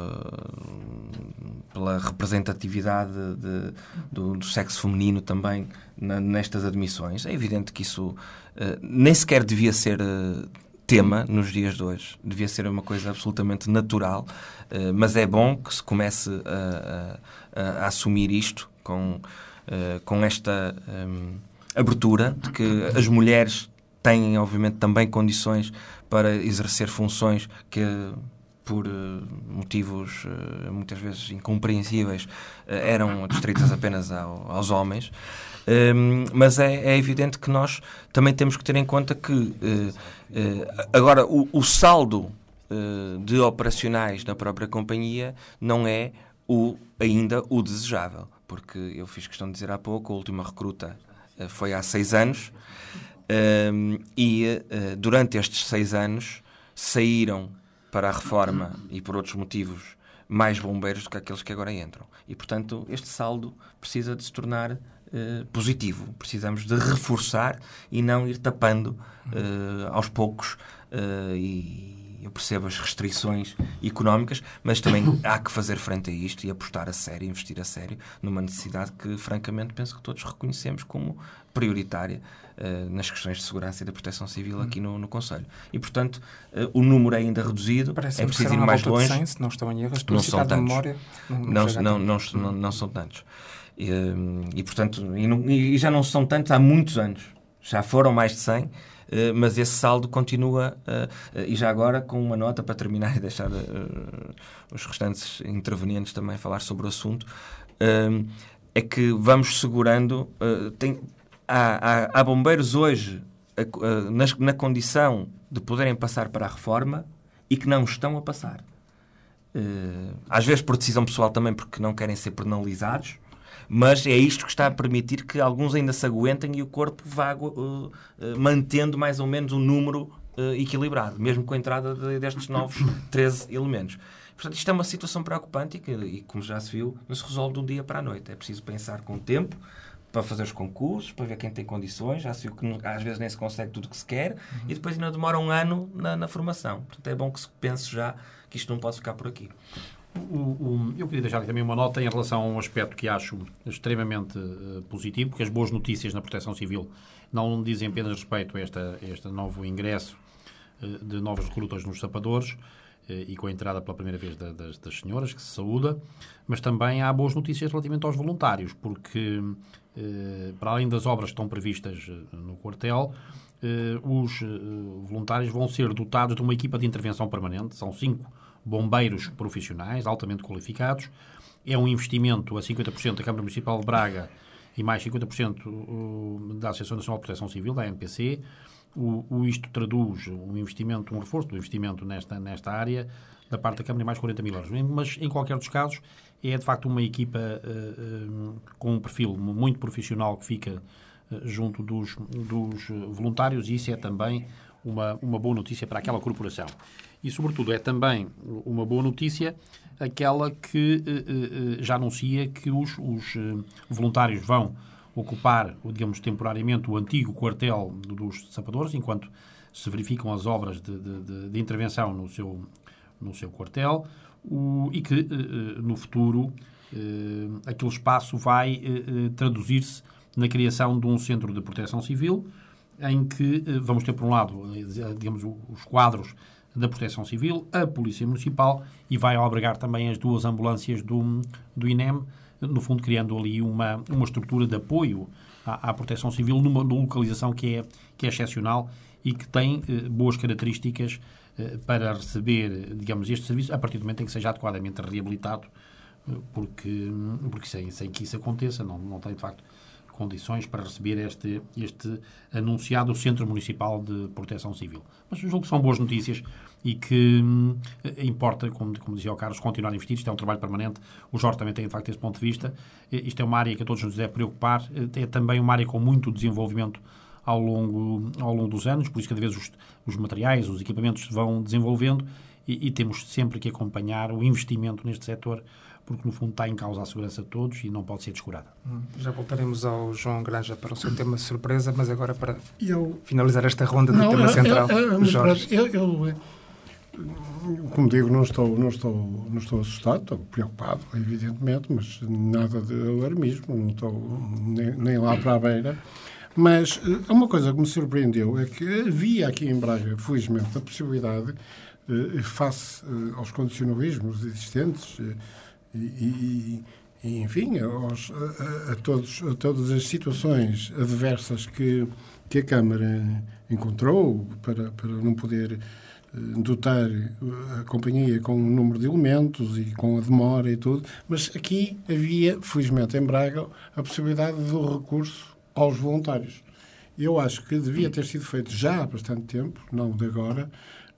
uh, pela representatividade de, do, do sexo feminino também na, nestas admissões, é evidente que isso uh, nem sequer devia ser uh, tema nos dias de hoje. Devia ser uma coisa absolutamente natural, uh, mas é bom que se comece a, a, a assumir isto com, uh, com esta... Um, abertura, de que as mulheres têm, obviamente, também condições para exercer funções que, por uh, motivos uh, muitas vezes incompreensíveis, uh, eram distritas apenas ao, aos homens. Um, mas é, é evidente que nós também temos que ter em conta que uh, uh, agora o, o saldo uh, de operacionais na própria companhia não é o, ainda o desejável, porque eu fiz questão de dizer há pouco, a última recruta foi há seis anos um, e uh, durante estes seis anos saíram para a reforma e por outros motivos mais bombeiros do que aqueles que agora entram. E, portanto, este saldo precisa de se tornar uh, positivo. Precisamos de reforçar e não ir tapando uh, aos poucos uh, e eu percebo as restrições económicas, mas também há que fazer frente a isto e apostar a sério, investir a sério numa necessidade que, francamente, penso que todos reconhecemos como prioritária uh, nas questões de segurança e da proteção civil aqui no, no Conselho. E, portanto, uh, o número é ainda reduzido, Parece é preciso ir mais longe. cem, se não estão em erro, não são tantos. Memória, não, não, não, não, não, não, não são tantos. E, e portanto, e, não, e já não são tantos há muitos anos. Já foram mais de cem. Uh, mas esse saldo continua uh, uh, e já agora com uma nota para terminar e deixar uh, os restantes intervenientes também falar sobre o assunto, uh, é que vamos segurando uh, tem, há, há, há bombeiros hoje uh, uh, na, na condição de poderem passar para a reforma e que não estão a passar, uh, às vezes por decisão pessoal também, porque não querem ser penalizados. Mas é isto que está a permitir que alguns ainda se aguentem e o corpo vá uh, uh, mantendo mais ou menos um número uh, equilibrado, mesmo com a entrada de, destes novos treze elementos. Portanto, isto é uma situação preocupante e que, e, como já se viu, não se resolve de um dia para a noite. É preciso pensar com tempo para fazer os concursos, para ver quem tem condições. Já se viu que às vezes nem se consegue tudo o que se quer uhum. e depois ainda demora um ano na, na formação. Portanto, é bom que se pense já que isto não pode ficar por aqui. O, o, eu queria deixar aqui também uma nota em relação a um aspecto que acho extremamente uh, positivo, porque as boas notícias na proteção civil não dizem apenas respeito a, esta, a este novo ingresso uh, de novos recrutas nos sapadores uh, e com a entrada pela primeira vez da, das, das senhoras, que se saúda, mas também há boas notícias relativamente aos voluntários, porque uh, para além das obras que estão previstas uh, no quartel, uh, os uh, voluntários vão ser dotados de uma equipa de intervenção permanente, são cinco bombeiros profissionais, altamente qualificados. É um investimento a cinquenta por cento da Câmara Municipal de Braga e mais cinquenta por cento da Associação Nacional de Proteção Civil, da A N P C. O, o, isto traduz um investimento, um reforço do investimento nesta, nesta área da parte da Câmara de mais quarenta mil euros. Mas, em qualquer dos casos, é de facto uma equipa uh, uh, com um perfil muito profissional que fica uh, junto dos, dos voluntários, e isso é também uma, uma boa notícia para aquela corporação. E, sobretudo, é também uma boa notícia aquela que uh, uh, já anuncia que os, os uh, voluntários vão ocupar, digamos, temporariamente o antigo quartel dos sapadores, enquanto se verificam as obras de, de, de intervenção no seu, no seu quartel. o, e que, uh, no futuro, uh, aquele espaço vai uh, traduzir-se na criação de um centro de proteção civil, em que uh, vamos ter, por um lado, uh, digamos, os quadros da Proteção Civil, a Polícia Municipal, e vai albergar também as duas ambulâncias do, do I N E M, no fundo criando ali uma, uma estrutura de apoio à, à Proteção Civil numa, numa localização que é, que é excepcional e que tem eh, boas características eh, para receber, digamos, este serviço a partir do momento em que seja adequadamente reabilitado, eh, porque, porque sem, sem que isso aconteça não, não tem, de facto, condições para receber este, este anunciado Centro Municipal de Proteção Civil. Mas julgo que são boas notícias e que hum, importa, como, como dizia o Carlos, continuar a investir. Isto é um trabalho permanente. O Jorge também tem, de facto, esse ponto de vista. Isto é uma área que a todos nos deve preocupar. É também uma área com muito desenvolvimento ao longo, ao longo dos anos, por isso cada vez os, os materiais, os equipamentos se vão desenvolvendo e, e temos sempre que acompanhar o investimento neste setor, porque no fundo está em causa a segurança de todos e não pode ser descurada. Já voltaremos ao João Granja para o seu tema surpresa, mas agora para eu... finalizar esta ronda do não, tema eu, central, eu, eu, Jorge. Eu, eu, como digo, não estou, não, estou, não estou assustado, estou preocupado, evidentemente, mas nada de alarmismo, não estou nem, nem lá para a beira. Mas uma coisa que me surpreendeu é que havia aqui em Braga, felizmente, a possibilidade, face aos condicionalismos existentes e, e, e enfim, aos, a, a, todos, a todas as situações adversas que, que a Câmara encontrou para, para não poder dotar a companhia com um número de elementos e com a demora e tudo, mas aqui havia, felizmente em Braga, a possibilidade do recurso aos voluntários. Eu acho que devia ter sido feito já há bastante tempo, não de agora,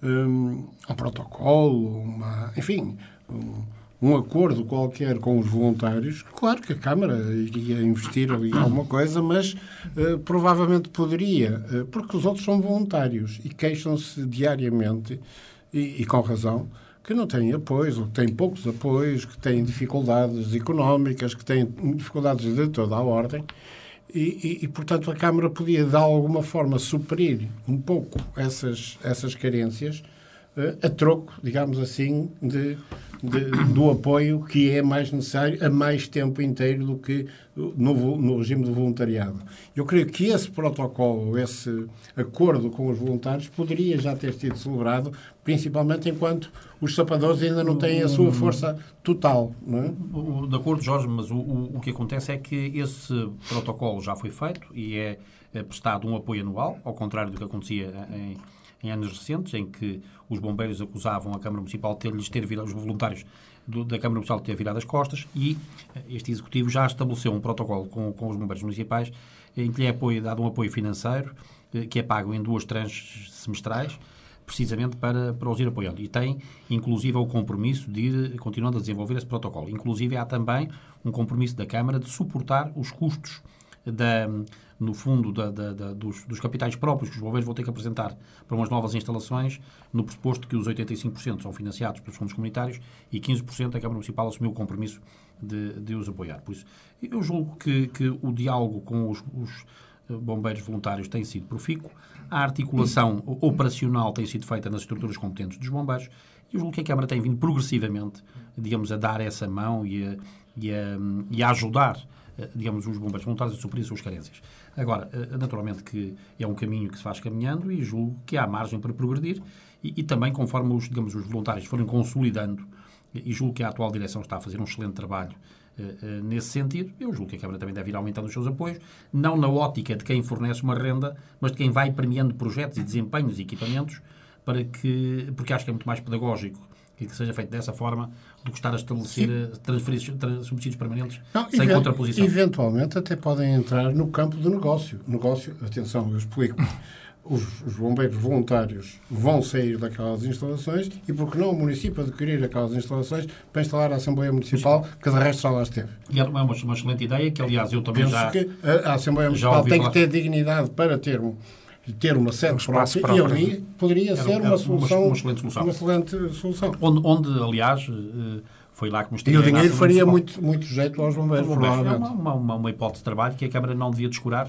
um, um protocolo, uma, enfim, um, um acordo qualquer com os voluntários. Claro que a Câmara iria investir ali alguma coisa, mas uh, provavelmente poderia, uh, porque os outros são voluntários e queixam-se diariamente, e, e com razão, que não têm apoios, ou que têm poucos apoios, que têm dificuldades económicas, que têm dificuldades de toda a ordem. E, e, e, portanto, a Câmara podia, de alguma forma, suprir um pouco essas, essas carências uh, a troco, digamos assim, de, de, do apoio que é mais necessário a mais tempo inteiro do que no, no regime do voluntariado. Eu creio que esse protocolo, esse acordo com os voluntários, poderia já ter sido celebrado, principalmente enquanto os sapadores ainda não têm a sua força total. Não é? De acordo, Jorge, mas o, o, o que acontece é que esse protocolo já foi feito e é, é prestado um apoio anual, ao contrário do que acontecia em, em anos recentes, em que os bombeiros acusavam a Câmara Municipal de ter-lhes ter virado, os voluntários do, da Câmara Municipal de ter virado as costas, e este Executivo já estabeleceu um protocolo com, com os bombeiros municipais em que lhe é apoio, dado um apoio financeiro que é pago em duas tranches semestrais, precisamente para, para os ir apoiando. E tem, inclusive, o compromisso de ir continuando a desenvolver esse protocolo. Inclusive, há também um compromisso da Câmara de suportar os custos, da, no fundo, da, da, da, dos, dos capitais próprios que os bombeiros vão ter que apresentar para umas novas instalações, no pressuposto que os oitenta e cinco por cento são financiados pelos fundos comunitários e quinze por cento a Câmara Municipal assumiu o compromisso de, de os apoiar. Por isso, eu julgo que, que o diálogo com os, os bombeiros voluntários tem sido profícuo. A articulação operacional tem sido feita nas estruturas competentes dos bombeiros e eu julgo que a Câmara tem vindo progressivamente, digamos, a dar essa mão e a, e a, e a ajudar, digamos, os bombeiros voluntários a suprir as suas carências. Agora, naturalmente que é um caminho que se faz caminhando e julgo que há margem para progredir e, e também conforme os, digamos, os voluntários forem consolidando, e julgo que a atual direção está a fazer um excelente trabalho Uh, nesse sentido, eu julgo que a Câmara também deve ir aumentando os seus apoios, não na ótica de quem fornece uma renda, mas de quem vai premiando projetos e desempenhos e equipamentos, para que, porque acho que é muito mais pedagógico que seja feito dessa forma do que estar a estabelecer transferências, trans, subsídios permanentes não, sem event, contraposição. Eventualmente até podem entrar no campo do negócio. Negócio, atenção, eu explico. Os, os bombeiros voluntários vão sair daquelas instalações e, por que não, o município adquirir aquelas instalações para instalar a Assembleia Municipal, que de resto já lá esteve. E é uma, uma excelente ideia, que aliás eu também Penso já... que a, a Assembleia Municipal tem falar. que ter dignidade para ter um, ter uma sede um própria, própria, e ali poderia era, ser era uma, solução, uma, uma excelente solução. Uma excelente solução. Onde, onde aliás... Foi lá que nos E o dinheiro faria muito, muito jeito aos bombeiros, provavelmente. É uma, uma, uma hipótese de trabalho que a Câmara não devia descurar,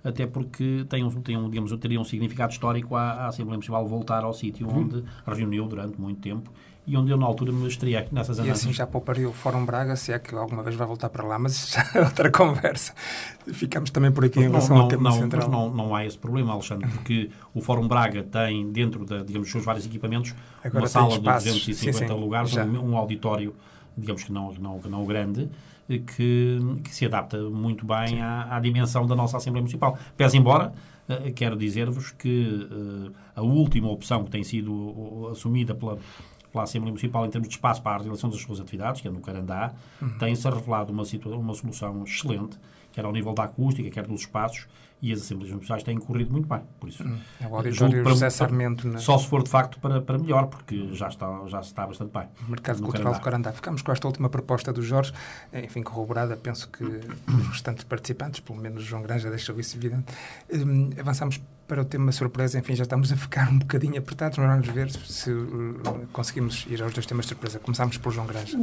até porque tem um, tem um, digamos, teria um significado histórico à, à Assembleia Municipal voltar ao sítio onde reuniu durante muito tempo e onde eu, na altura, me estreiei nessas andanças. E assim já pouparia o Fórum Braga, se é que alguma vez vai voltar para lá, mas isso já é outra conversa. Ficamos também por aqui em relação não, ao tema não, central. Mas não, não há esse problema, Alexandre, porque o Fórum Braga tem, dentro da, digamos, dos seus vários equipamentos, agora uma sala espaços, de duzentos e cinquenta sim, sim, lugares, já. um, um auditório, digamos que não, não, não grande, que, que se adapta muito bem à, à dimensão da nossa Assembleia Municipal. Pese embora, uh, quero dizer-vos que uh, a última opção que tem sido uh, assumida pela pela Assembleia Municipal em termos de espaço para a realização das suas atividades, que é no Carandá, uhum. tem-se revelado uma, situa- uma solução excelente, quer ao nível da acústica, quer dos espaços, e as Assembleias Municipais têm corrido muito bem. Por isso, uhum. É o auditório José Sarmento. Né? Só se for, de facto, para, para melhor, porque já, está, já se está bastante bem. O Mercado Cultural Carandá. do Carandá. Ficamos com esta última proposta do Jorge, enfim, corroborada, penso que os restantes participantes, pelo menos o João Granja deixou isso evidente. Um, avançamos para o tema surpresa, enfim, já estamos a ficar um bocadinho apertados, mas vamos ver se uh, conseguimos ir aos dois temas de surpresa. Começamos pelo João Granja.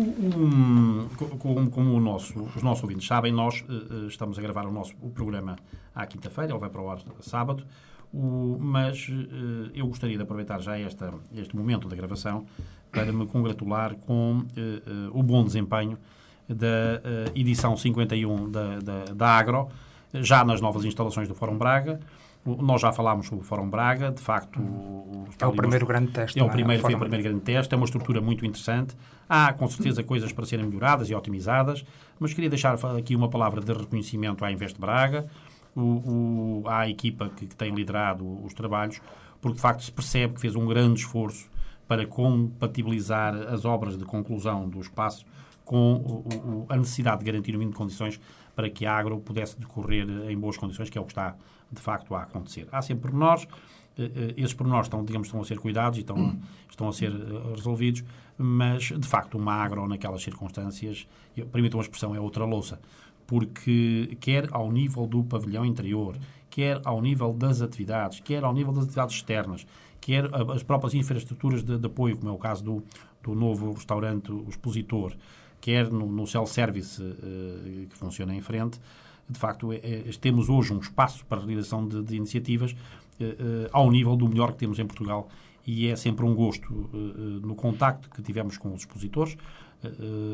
Um, como como o nosso, os nossos ouvintes sabem, nós uh, estamos a gravar o nosso o programa à quinta-feira, ele vai para o ar sábado, o, mas uh, eu gostaria de aproveitar já esta, este momento da gravação para me congratular com uh, uh, o bom desempenho da uh, edição cinquenta e um da, da, da Agro, já nas novas instalações do Fórum Braga. Nós já falámos sobre o Fórum Braga, de facto... O, é o primeiro grande teste. É o primeiro, foi o primeiro grande teste, é uma estrutura muito interessante. Há, com certeza, coisas para serem melhoradas e otimizadas, mas queria deixar aqui uma palavra de reconhecimento à Invest Braga, o, o, à equipa que, que tem liderado os trabalhos, porque, de facto, se percebe que fez um grande esforço para compatibilizar as obras de conclusão do espaço com o, o, a necessidade de garantir o mínimo de condições para que a Agro pudesse decorrer em boas condições, que é o que está, de facto, a acontecer. Há sempre pormenores, esses pormenores estão, digamos, estão a ser cuidados e estão, estão a ser resolvidos, mas, de facto, uma Agro naquelas circunstâncias, permitam uma expressão, é outra louça, porque quer ao nível do pavilhão interior, quer ao nível das atividades, quer ao nível das atividades externas, quer as próprias infraestruturas de, de apoio, como é o caso do, do novo restaurante O Expositor, quer no, no self-service uh, que funciona em frente, de facto, é, é, temos hoje um espaço para a realização de, de iniciativas uh, uh, ao nível do melhor que temos em Portugal, e é sempre um gosto uh, uh, no contacto que tivemos com os expositores. Uh,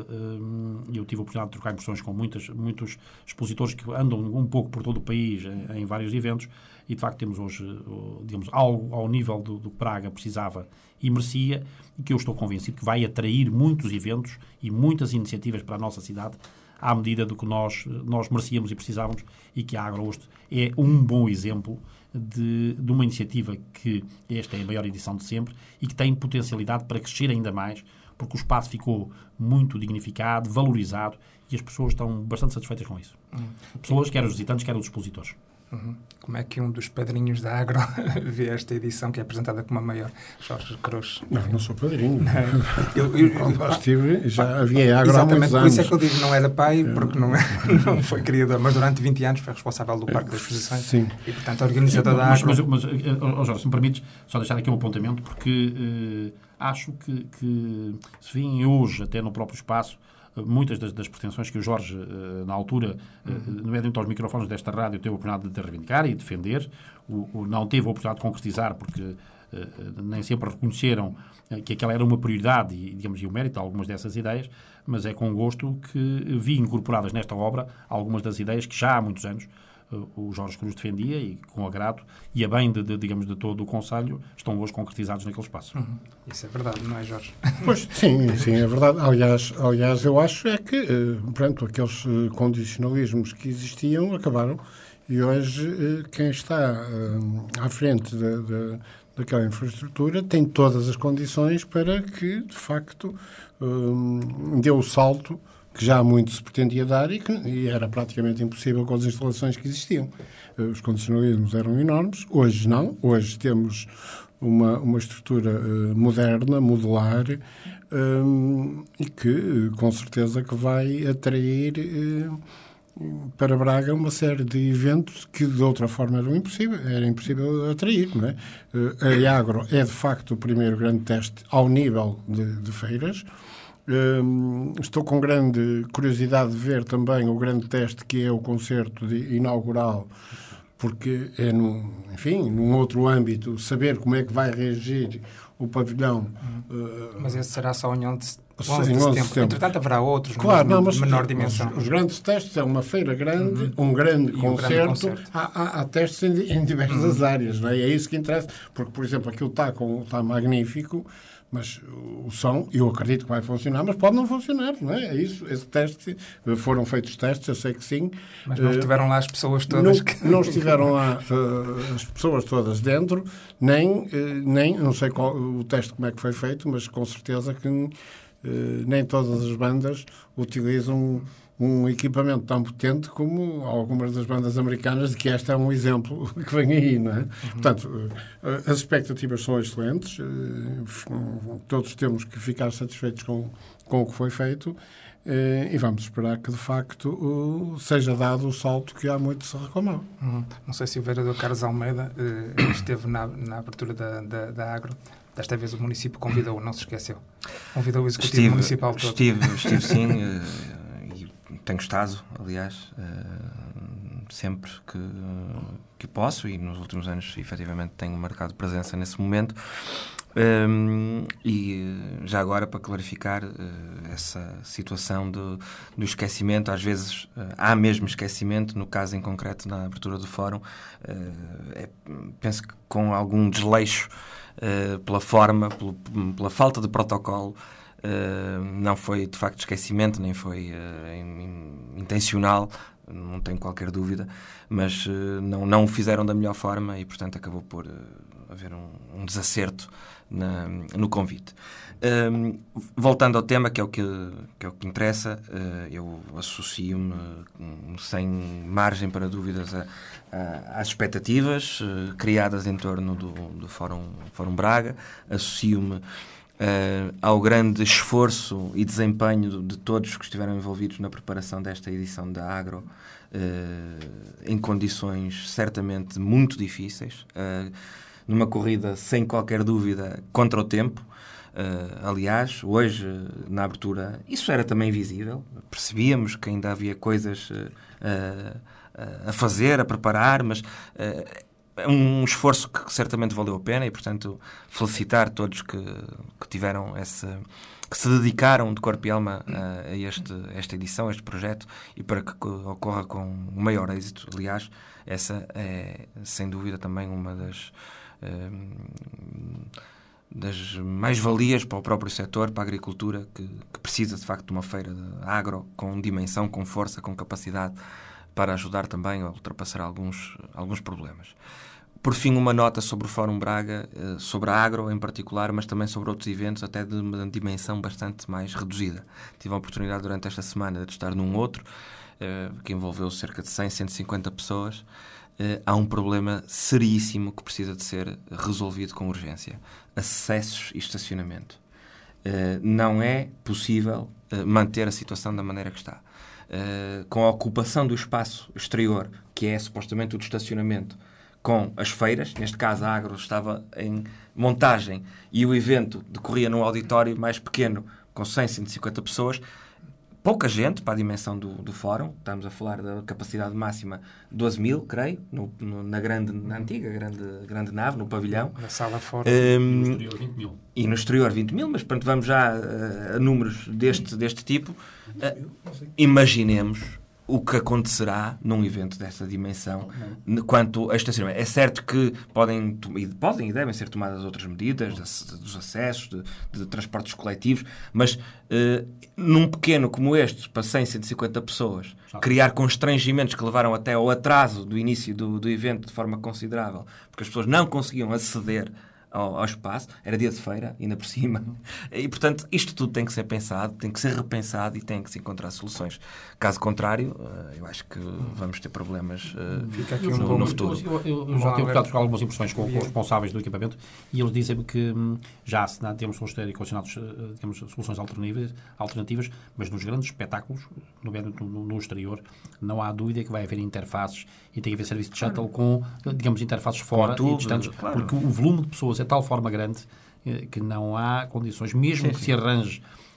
uh, eu tive a oportunidade de trocar impressões com muitas, muitos expositores que andam um pouco por todo o país em, em vários eventos, e de facto temos hoje, uh, digamos, algo ao nível do, do que Braga precisava e merecia, e que eu estou convencido que vai atrair muitos eventos e muitas iniciativas para a nossa cidade à medida do que nós, nós merecíamos e precisávamos, e que a Agrohost é um bom exemplo de, de uma iniciativa que esta é a maior edição de sempre e que tem potencialidade para crescer ainda mais, porque o espaço ficou muito dignificado, valorizado, e as pessoas estão bastante satisfeitas com isso. Hum. Pessoas, quer os visitantes, quer os expositores. Uhum. Como é que um dos padrinhos da Agro vê esta edição que é apresentada como a maior? Jorge Cruz. Não, não sou padrinho. Não. Eu, eu, Quando lá estive, já havia Agro há muitos por anos. Isso é que eu digo, não era pai, porque não, é, não foi criador, mas durante vinte anos foi responsável do Parque das Exposições. Sim. E, portanto, organizador da Agro... Mas, mas, mas oh, Jorge, se me permites só deixar aqui um apontamento, porque eh, acho que, que se vêem hoje, até no próprio espaço, muitas das, das pretensões que o Jorge, na altura, uhum. no meio aos microfones desta rádio, teve a oportunidade de reivindicar e defender, o, o, não teve a oportunidade de concretizar, porque uh, nem sempre reconheceram que aquela era uma prioridade e, digamos, e o mérito de algumas dessas ideias, mas é com gosto que vi incorporadas nesta obra algumas das ideias que já há muitos anos o Jorge Cruz defendia, e com agrado, e a bem de, de, digamos, de todo o Conselho, estão hoje concretizados naquele espaço. Uhum. Isso é verdade, não é, Jorge? Pois, sim, sim, é verdade. Aliás, aliás eu acho é que, pronto, aqueles condicionalismos que existiam acabaram, e hoje quem está à frente de, de, daquela infraestrutura tem todas as condições para que, de facto, um, dê o salto que já há muito se pretendia dar e que e era praticamente impossível com as instalações que existiam. Os condicionalismos eram enormes, hoje não. Hoje temos uma, uma estrutura uh, moderna, modular, um, e que, com certeza, que vai atrair uh, para Braga uma série de eventos que, de outra forma, eram impossível, era impossível atrair, não é? Uh, a Agro é, de facto, o primeiro grande teste ao nível de, de feiras. Um, estou com grande curiosidade de ver também o grande teste que é o concerto de, inaugural porque é, num, enfim, num outro âmbito, saber como é que vai reagir o pavilhão. Uhum. Uh, mas esse será só em onze de Sim, setembro. setembro. Entretanto, haverá outros, claro, mas não, mas, de menor dimensão. Os, os grandes testes é uma feira grande, uhum. um grande e concerto. Um grande concerto. Há, há, há testes em, em diversas uhum. áreas, não é? E é isso que interessa, porque, por exemplo, aquilo está, com, está magnífico, mas o som, eu acredito que vai funcionar, mas pode não funcionar, não é? É isso, esse teste, foram feitos testes, eu sei que sim. Mas não estiveram lá as pessoas todas? Não, que... não estiveram lá uh, as pessoas todas dentro, nem, uh, nem, não sei qual, o teste como é que foi feito, mas com certeza que uh, nem todas as bandas utilizam um equipamento tão potente como algumas das bandas americanas, de que este é um exemplo que vem aí, não é? Uhum. Portanto, as expectativas são excelentes, todos temos que ficar satisfeitos com, com o que foi feito e vamos esperar que, de facto, seja dado o salto que há muito se reclamava. Uhum. Não sei se o vereador Carlos Almeida esteve na, na abertura da, da, da Agro. Desta vez o município convidou-o, não se esqueceu. Convidou o executivo estive, municipal todo. Estive, estive sim. Tenho estado, aliás, sempre que, que posso, e nos últimos anos, efetivamente, tenho marcado presença nesse momento. E já agora, para clarificar essa situação do, do esquecimento, às vezes há mesmo esquecimento, no caso em concreto, na abertura do fórum, é, penso que com algum desleixo pela forma, pelo, pela falta de protocolo. Uh, não foi de facto esquecimento, nem foi uh, in, in, intencional, não tenho qualquer dúvida, mas uh, não, não o fizeram da melhor forma e, portanto, acabou por uh, haver um, um desacerto na, no convite. Uh, voltando ao tema, que é o que, que, é o que interessa, uh, eu associo-me uh, sem margem para dúvidas a, a, às expectativas uh, criadas em torno do, do Fórum, Fórum Braga, associo-me Uh, ao grande esforço e desempenho de, de todos que estiveram envolvidos na preparação desta edição da Agro, uh, em condições certamente muito difíceis, uh, numa corrida sem qualquer dúvida contra o tempo. Uh, aliás, hoje, na abertura, isso era também visível, percebíamos que ainda havia coisas uh, uh, a fazer, a preparar, mas uh, é um esforço que certamente valeu a pena e, portanto, felicitar todos que, que tiveram essa, que se dedicaram de corpo e alma a, a, este, a esta edição, a este projeto, e para que ocorra com o maior êxito. Aliás, essa é, sem dúvida, também uma das, das mais-valias para o próprio setor, para a agricultura, que, que precisa, de facto, de uma feira de agro com dimensão, com força, com capacidade, para ajudar também a ultrapassar alguns, alguns problemas. Por fim, uma nota sobre o Fórum Braga, sobre a Agro em particular, mas também sobre outros eventos, até de uma dimensão bastante mais reduzida. Tive a oportunidade durante esta semana de estar num outro, que envolveu cerca de cem, cento e cinquenta pessoas. Há um problema seríssimo que precisa de ser resolvido com urgência: acessos e estacionamento. Não é possível manter a situação da maneira que está. Com a ocupação do espaço exterior, que é supostamente o de estacionamento, com as feiras, neste caso a Agro estava em montagem e o evento decorria num auditório mais pequeno, com cem, cento e cinquenta pessoas, pouca gente para a dimensão do, do fórum. Estamos a falar da capacidade máxima doze mil, creio, no, no, na, grande, na antiga grande, grande nave, no pavilhão. Na sala fora. Um, e no exterior vinte mil. E no exterior vinte mil, mas pronto, vamos já a, a números deste, deste tipo. Uh, imaginemos o que acontecerá num evento desta dimensão quanto a estacionamento. É certo que podem, podem e devem ser tomadas outras medidas, de, dos acessos, de, de transportes coletivos, mas uh, num pequeno como este, para cem, cento e cinquenta pessoas, criar constrangimentos que levaram até ao atraso do início do, do evento de forma considerável, porque as pessoas não conseguiam aceder Ao, ao espaço, era dia de feira, ainda por cima, e portanto isto tudo tem que ser pensado, tem que ser repensado e tem que se encontrar soluções. Caso contrário, eu acho que vamos ter problemas Fica aqui um no, bom, no futuro. Eu, eu, eu já tenho portanto, algumas impressões com, com os responsáveis do equipamento e eles dizem-me que já se não, temos condicionados, temos soluções alternativas, alternativas, mas nos grandes espetáculos, no, no, no exterior, não há dúvida que vai haver interfaces e tem que haver serviço de shuttle com, digamos, interfaces fora tudo, e distantes, claro. Porque o volume de pessoas é de tal forma grande que não há condições, mesmo sim, que sim. se arranje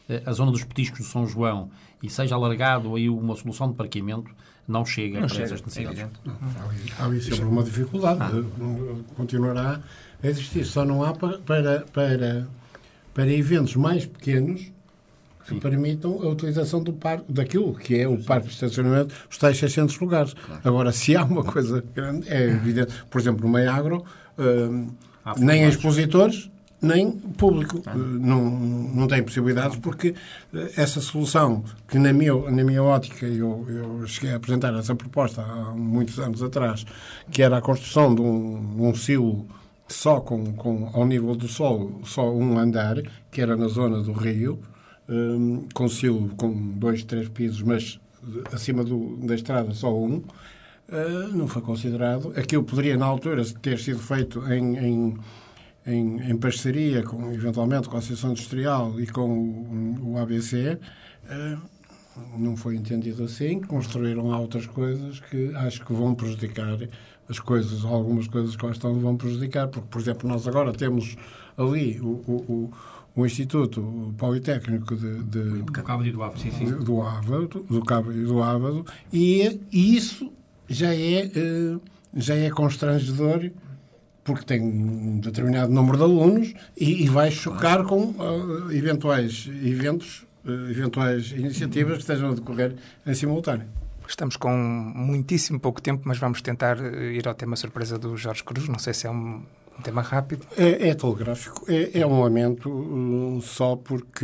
a zona dos petiscos do São João e seja alargado aí uma solução de parqueamento, não chega não para chega, essas necessidades. Não, há ali sempre uma dificuldade. Ah. Continuará a existir. Só não há para, para, para, para eventos mais pequenos que Sim. permitam a utilização do parque, daquilo que é o Sim. parque de estacionamento, os tais seiscentos lugares. Claro. Agora, se há uma coisa grande, é evidente. Por exemplo, no Meiagro, uh, nem expositores, nem público. Ah. Uh, não, não tem possibilidades, porque essa solução, que na minha, na minha ótica, eu, eu cheguei a apresentar essa proposta há muitos anos atrás, que era a construção de um, um silo só com, com, ao nível do solo, só um andar, que era na zona do Rio, um, com silo com dois, três pisos, mas acima do, da estrada só um, uh, não foi considerado. Aquilo poderia, na altura, ter sido feito em, em, em, em parceria, com, eventualmente, com a Associação Industrial e com o, o A B C. Uh, não foi entendido assim. Construíram lá outras coisas que acho que vão prejudicar as coisas, algumas coisas que lá estão vão prejudicar, porque, por exemplo, nós agora temos ali o, o, o, o Instituto o Politécnico de, de, do Cabo e do Ávado, sim, sim. do Ávado, do Cabo e do Ávado, e, e isso já é, já é constrangedor, porque tem um determinado número de alunos e, e vai chocar com uh, eventuais eventos, uh, eventuais iniciativas que estejam a decorrer em simultâneo. Estamos com muitíssimo pouco tempo, mas vamos tentar ir ao tema surpresa do Jorge Cruz. Não sei se é um, um tema rápido. É, é telegráfico. É, é um lamento uh, só porque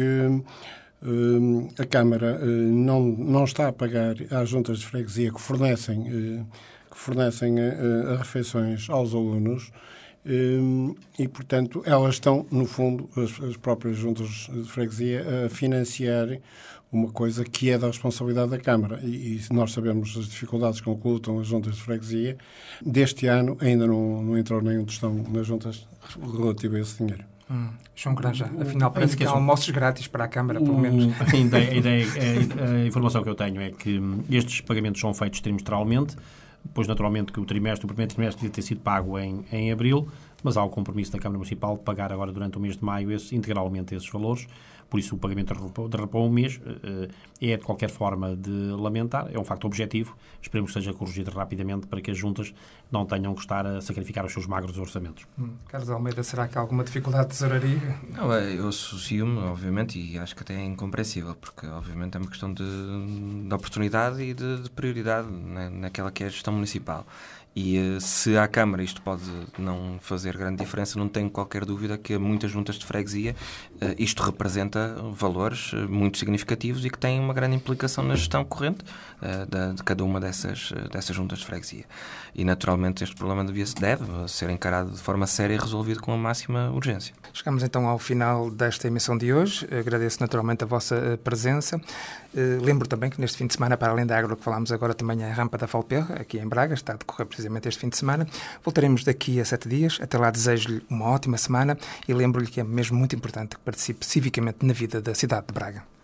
uh, a Câmara uh, não, não está a pagar às juntas de freguesia que fornecem, uh, que fornecem uh, uh, refeições aos alunos uh, e, portanto, elas estão, no fundo, as, as próprias juntas de freguesia a financiar uma coisa que é da responsabilidade da Câmara. E, e nós sabemos as dificuldades com que lutam as juntas de freguesia. Deste ano ainda não, não entrou nenhum tostão nas juntas relativo a esse dinheiro. Hum. João Granja, afinal parece que há almoços grátis para a Câmara, pelo menos. A, ideia, a, ideia, a, a informação que eu tenho é que estes pagamentos são feitos trimestralmente, pois naturalmente que o trimestre, o primeiro trimestre devia ter sido pago em, em abril, mas há o compromisso da Câmara Municipal de pagar agora durante o mês de maio esse, integralmente esses valores. Por isso o pagamento derrapou um mês, é de qualquer forma de lamentar, é um facto objetivo, esperemos que seja corrigido rapidamente para que as juntas não tenham que estar a sacrificar os seus magros orçamentos. Hum. Carlos Almeida, será que há alguma dificuldade de tesouraria? Não, eu associo-me, obviamente, e acho que até é incompreensível, porque obviamente é uma questão de, de oportunidade e de, de prioridade na, naquela que é a gestão municipal. E se à Câmara isto pode não fazer grande diferença, não tenho qualquer dúvida que a muitas juntas de freguesia isto representa valores muito significativos e que têm uma grande implicação na gestão corrente de cada uma dessas, dessas juntas de freguesia. E naturalmente este problema devia, deve ser encarado de forma séria e resolvido com a máxima urgência. Chegamos então ao final desta emissão de hoje. Agradeço naturalmente a vossa presença. Lembro também que neste fim de semana, para além da Agro que falámos agora, também a Rampa da Falperra, aqui em Braga, está a decorrer precisamente este fim de semana. Voltaremos daqui a sete dias. Até lá desejo-lhe uma ótima semana e lembro-lhe que é mesmo muito importante que participe civicamente na vida da cidade de Braga.